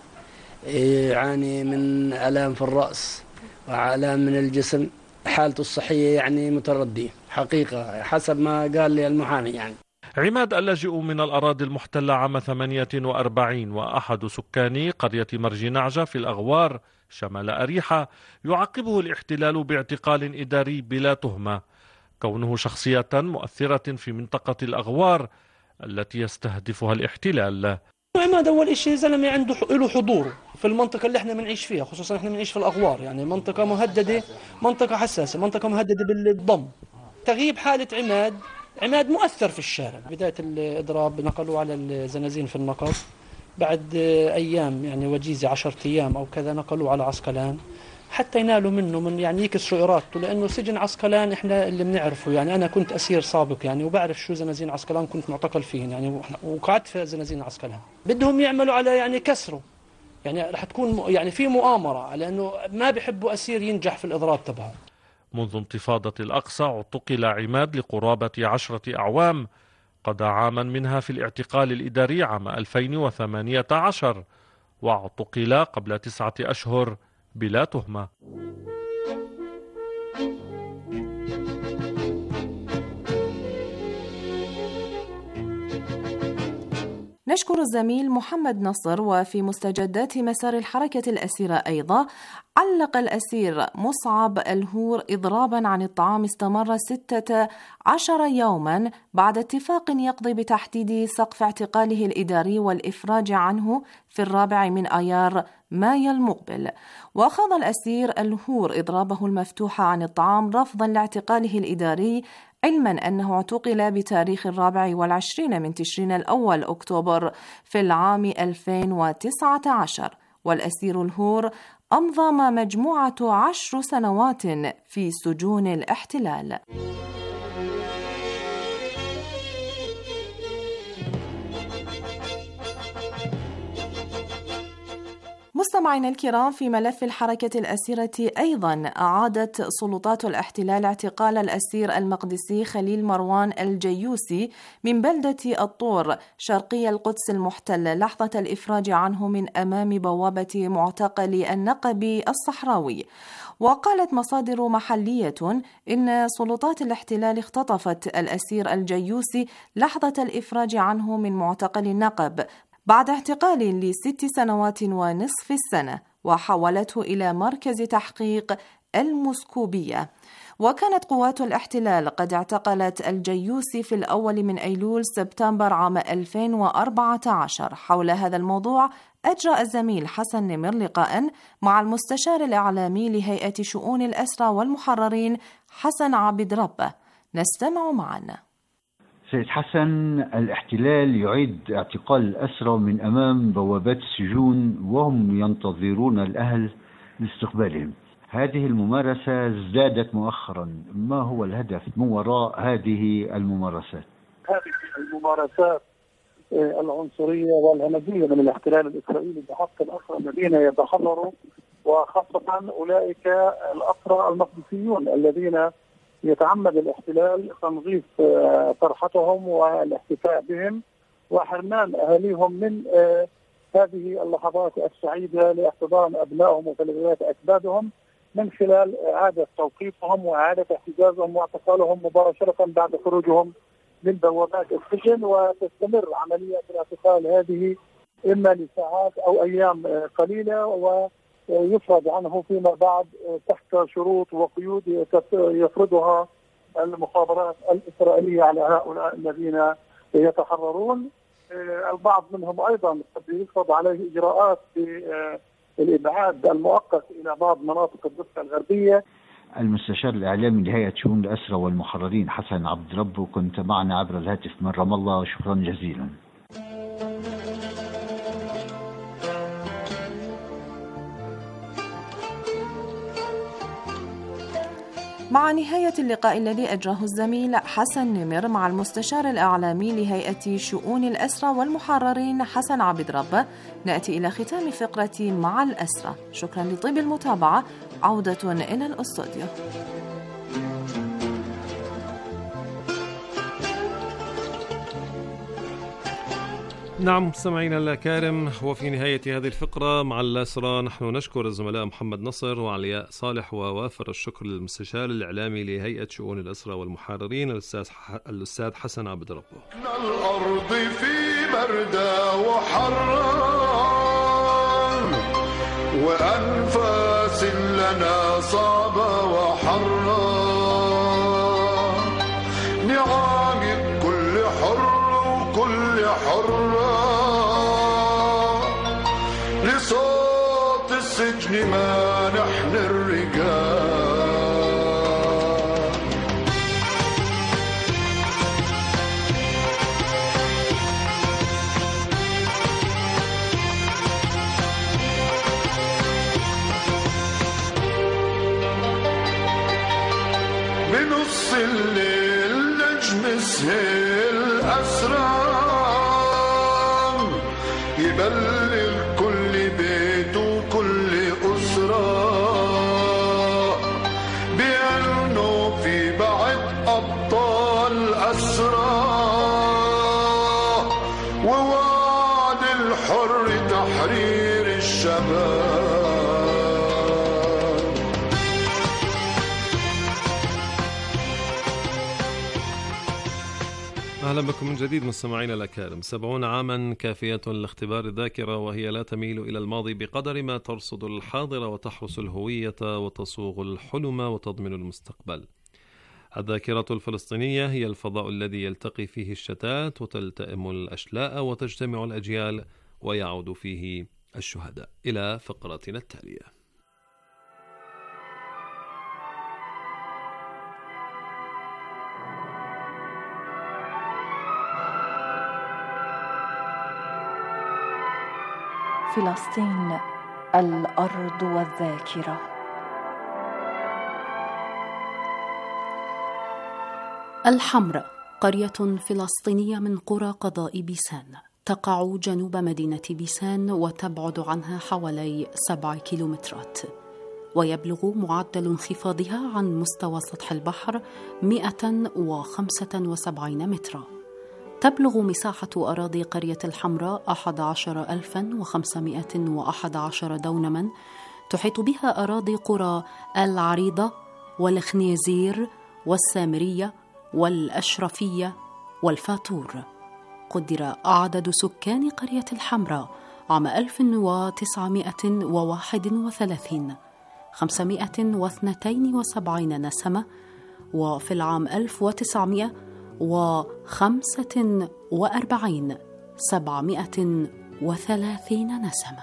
S7: يعاني من آلام في الرأس وآلام من الجسم، حالته الصحية يعني متردية حقيقة حسب ما قال لي المحامي. يعني
S8: عماد اللاجئ من الأراضي المحتلة عام ثمانية وأربعين وأحد سكان قرية مرج نعجة في الأغوار شمال أريحة، يعاقبه الاحتلال باعتقال إداري بلا تهمة، كونه شخصية مؤثرة في منطقة الأغوار التي يستهدفها الاحتلال.
S10: عماد أول شيء زلمة عنده له حضور في المنطقة اللي احنا بنعيش فيها، خصوصا احنا بنعيش في الأغوار، يعني منطقة مهددة، منطقة حساسة، منطقة مهددة بالضم. تغييب حالة عماد، عماد مؤثر في الشارع. بداية الإضراب نقلوا على الزنازين في النقب، بعد أيام يعني وجيزة عشرة أيام أو كذا نقلوا على عسقلان حتى ينالوا منه من يعني يكسروا إرادته، لأنه سجن عسقلان إحنا اللي بنعرفه يعني، أنا كنت أسير سابق يعني وبعرف شو زنازين عسقلان، كنت معتقل فيهن يعني وقعدت في زنازين عسقلان. بدهم يعملوا على يعني كسره، يعني رح تكون يعني في مؤامرة، لأنه ما بيحبوا أسير ينجح في الإضراب تبعه.
S8: منذ انتفاضة الأقصى اعتقل عماد لقرابة عشرة أعوام، قضى عاما منها في الاعتقال الإداري عام ألفين وثمانية عشر، واعتقل قبل تسعة أشهر بلا تهمة.
S3: نشكر الزميل محمد نصر. وفي مستجدات مسار الحركة الأسيرة أيضا، علق الأسير مصعب الهور إضرابا عن الطعام استمر ستة عشر يوما بعد اتفاق يقضي بتحديد سقف اعتقاله الإداري والإفراج عنه في الرابع من آيار مايو المقبل. وخاض الأسير الهور إضرابه المفتوح عن الطعام رفضا لاعتقاله الإداري، علما أنه اعتقل بتاريخ الرابع والعشرين من تشرين الأول أكتوبر في العام ألفين وتسعة عشر. والأسير الهور أمضى مجموعة عشر سنوات في سجون الاحتلال. مستمعينا الكرام، في ملف الحركة الأسيرة أيضا أعادت سلطات الاحتلال اعتقال الأسير المقدسي خليل مروان الجيوسي من بلدة الطور شرقي القدس المحتلة لحظة الإفراج عنه من أمام بوابة معتقل النقب الصحراوي. وقالت مصادر محلية إن سلطات الاحتلال اختطفت الأسير الجيوسي لحظة الإفراج عنه من معتقل النقب بعد اعتقال لست سنوات ونصف السنة، وحولته إلى مركز تحقيق المسكوبية. وكانت قوات الاحتلال قد اعتقلت الجيوسي في الأول من أيلول سبتمبر عام ألفين وأربعة عشر. حول هذا الموضوع أجرى الزميل حسن نمر لقاء مع المستشار الإعلامي لهيئة شؤون الأسرى والمحررين حسن عبد ربه. نستمع معنا.
S19: سيد حسن، الاحتلال يعيد اعتقال الأسرى من أمام بوابات السجون وهم ينتظرون الأهل لاستقبالهم. هذه الممارسة ازدادت مؤخرا، ما هو الهدف من وراء هذه الممارسات؟
S9: هذه الممارسات العنصرية والهمجية من الاحتلال الإسرائيلي بحق الأسرى الذين يتحرروا، وخاصة أولئك الأسرى المقدسيون الذين يتعمد الاحتلال تنظيف طرحتهم والاحتفاء بهم وحرمان أهاليهم من هذه اللحظات السعيدة لاحتضان أبنائهم وتلبية أكبادهم من خلال إعادة توقيفهم وإعادة احتجازهم واعتقالهم مباشرة بعد خروجهم من بوابات السجن. وتستمر عملية الاعتقال هذه إما لساعات أو أيام قليلة، ويفرج عنه فيما بعد تحت شروط وقيود يفرضها المخابرات الإسرائيلية على هؤلاء الذين يتحررون. البعض منهم أيضا يفرض عليه إجراءات بالإبعاد المؤقت إلى بعض مناطق الضفة الغربية.
S19: المستشار الإعلامي لهيئة شؤون الأسرى والمحررين حسن عبد ربه كنت معنا عبر الهاتف من رام الله، وشكرا جزيلا.
S3: مع نهاية اللقاء الذي أجراه الزميل حسن نمر مع المستشار الإعلامي لهيئة شؤون الأسرى والمحررين حسن عبد ربه، نأتي إلى ختام فقرة مع الأسرى. شكرا لطيب المتابعة. عودة إلى الأستوديو.
S2: نعم مستمعينا الكرام، وفي نهاية هذه الفقرة مع الأسرى نحن نشكر الزملاء محمد نصر وعلياء صالح، ووافر الشكر للمستشار الإعلامي لهيئة شؤون الأسرى والمحررين الأستاذ الأستاذ حسن عبد ربه.
S5: الأرض في بردة وحران وأنفاس لنا صعبة وحران، نعم كل حر وكل حرة لصوت السجن ما نحن الرجال. بنص الليل نجم سهل أسرار يبلغ كل بيت وكل أسرة بأنه في بعد أبطال أسرى، ووعد الحر تحرير الشباب.
S2: أهلا بكم من جديد مستمعينا الأكارم. سبعون عاما كافية لاختبار الذاكرة، وهي لا تميل إلى الماضي بقدر ما ترصد الحاضر وتحرس الهوية وتصوغ الحلم وتضمن المستقبل. الذاكرة الفلسطينية هي الفضاء الذي يلتقي فيه الشتات وتلتئم الأشلاء وتجتمع الأجيال ويعود فيه الشهداء. إلى فقرتنا التالية.
S3: فلسطين، الأرض والذاكرة.
S15: الحمراء قرية فلسطينية من قرى قضاء بيسان، تقع جنوب مدينة بيسان وتبعد عنها حوالي سبع كيلومترات، ويبلغ معدل انخفاضها عن مستوى سطح البحر مئة وخمسة وسبعين مترا. تبلغ مساحة أراضي قرية الحمراء أحد عشر ألفا وخمسمائة وأحد عشر دونما، تحيط بها أراضي قرى العريضة والخنيزير والسامرية والأشرفية والفاتور. قدر عدد سكان قرية الحمراء عام ألف وتسعمائة وواحد وثلاثين خمسمائة واثنين وسبعين نسمة، وفي العام ألف وتسعمائة وخمسة وأربعين سبعمائة وثلاثين نسمة.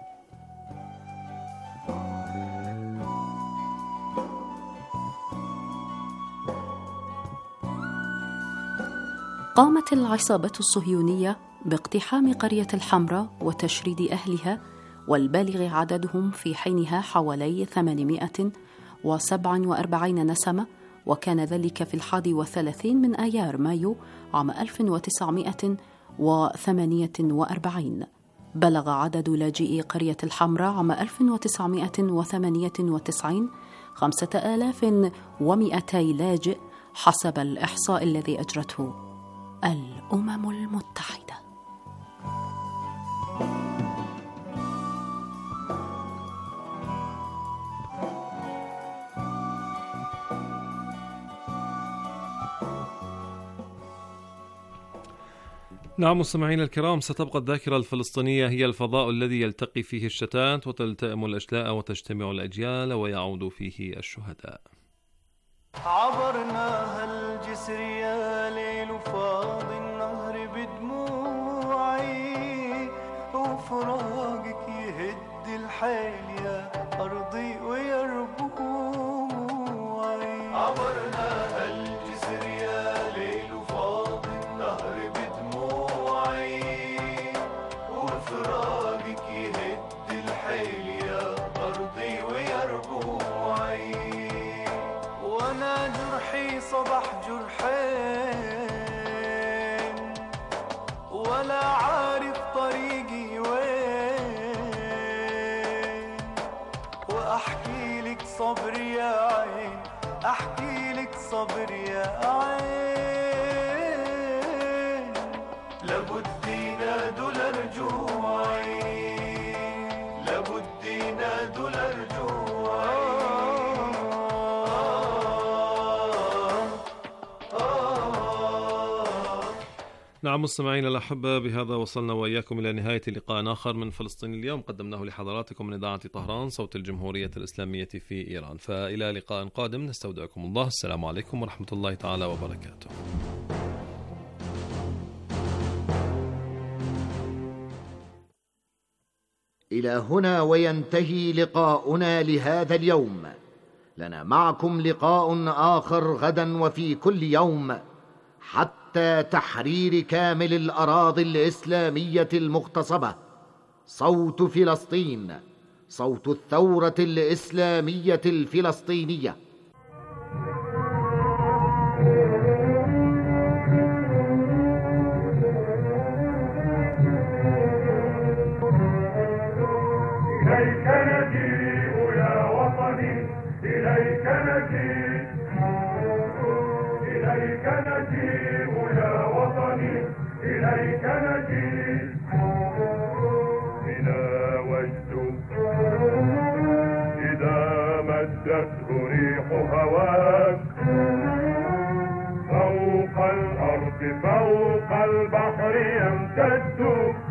S15: قامت العصابة الصهيونية باقتحام قرية الحمراء وتشريد أهلها، والبالغ عددهم في حينها حوالي ثمانمائة وسبعة وأربعين نسمة، وكان ذلك في الحادي والثلاثين من آيار مايو عام ألف وتسعمائة وثمانية وأربعين. بلغ عدد لاجئي قرية الحمراء عام ألف وتسعمائة وثمانية وتسعين خمسة آلاف ومئتي لاجئ حسب الإحصاء الذي أجرته الأمم المتحدة.
S2: نعم مستمعينا الكرام، ستبقى الذاكرة الفلسطينية هي الفضاء الذي يلتقي فيه الشتات وتلتئم الأشلاء وتجتمع الأجيال ويعود فيه الشهداء.
S5: عبرنا
S20: صابر يا عين، لابد ينادوا الأرجوعين، لابد ينادوا الأرجوعين.
S2: نعم مستمعينا الأحبة، بهذا وصلنا وإياكم إلى نهاية لقاء آخر من فلسطين اليوم قدمناه لحضراتكم من إذاعة طهران صوت الجمهورية الإسلامية في إيران. فإلى لقاء قادم نستودعكم الله. السلام عليكم ورحمة الله تعالى وبركاته.
S11: إلى هنا وينتهي لقاؤنا لهذا اليوم. لنا معكم لقاء آخر غدا وفي كل يوم حتى تحرير كامل الأراضي الإسلامية المغتصبة. صوت فلسطين، صوت الثورة الإسلامية الفلسطينية.
S5: إليك نجيء يا وطني، إليك نجيء، إليك نجيء يا وطني، إليك نجيء. بنا وجد إذا مدته ريح هواك، فوق الأرض فوق البحر يمتد.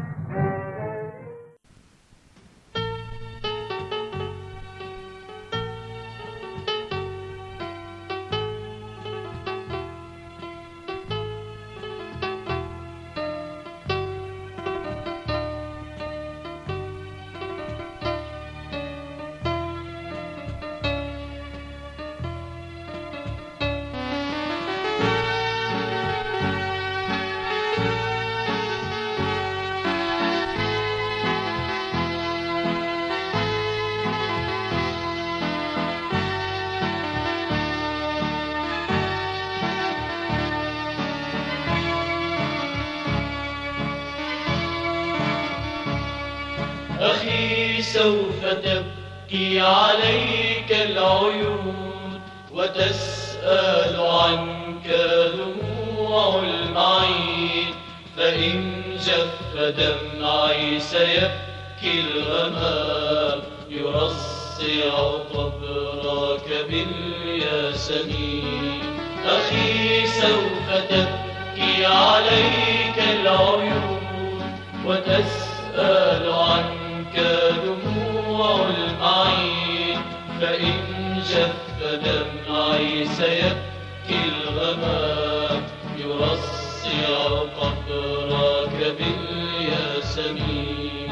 S12: أخي سوف تبكي عليك العيون وتسأل عنك دموع المعين، فإن جف دمعي سيبكي الغمام يرصع قبرك بالياسمين. أخي سوف تبكي عليك العيون وتسأل عنك دموع المعين، فإن جف دمعي سيبكي الغمام يرصع قبرك بالياسمين.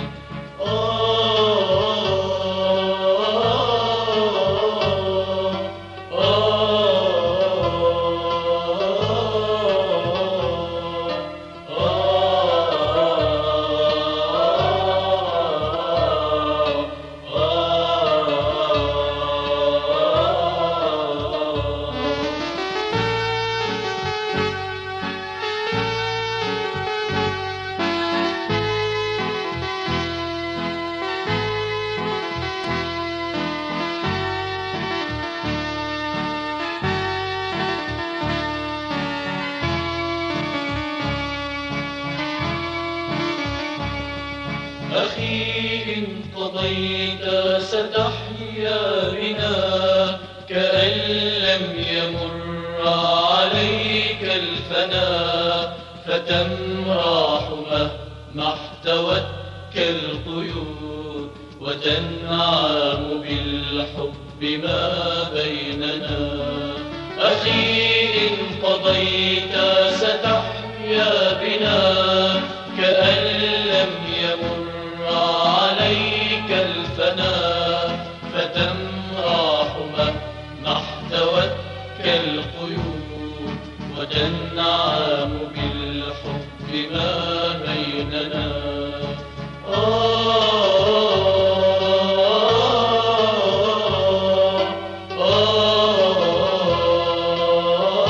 S12: أخي إن قضيت ستحيا بنا كأن لم يمر عليك الفنا، فتمرح مهما احتوتك القيود وتنعم بالحب ما بيننا. أخي إن قضيت ستحيا بنا كأن لم يمر عليك الفنا، فتمرح مهما احتوتك القيود وتنعم بالحب ما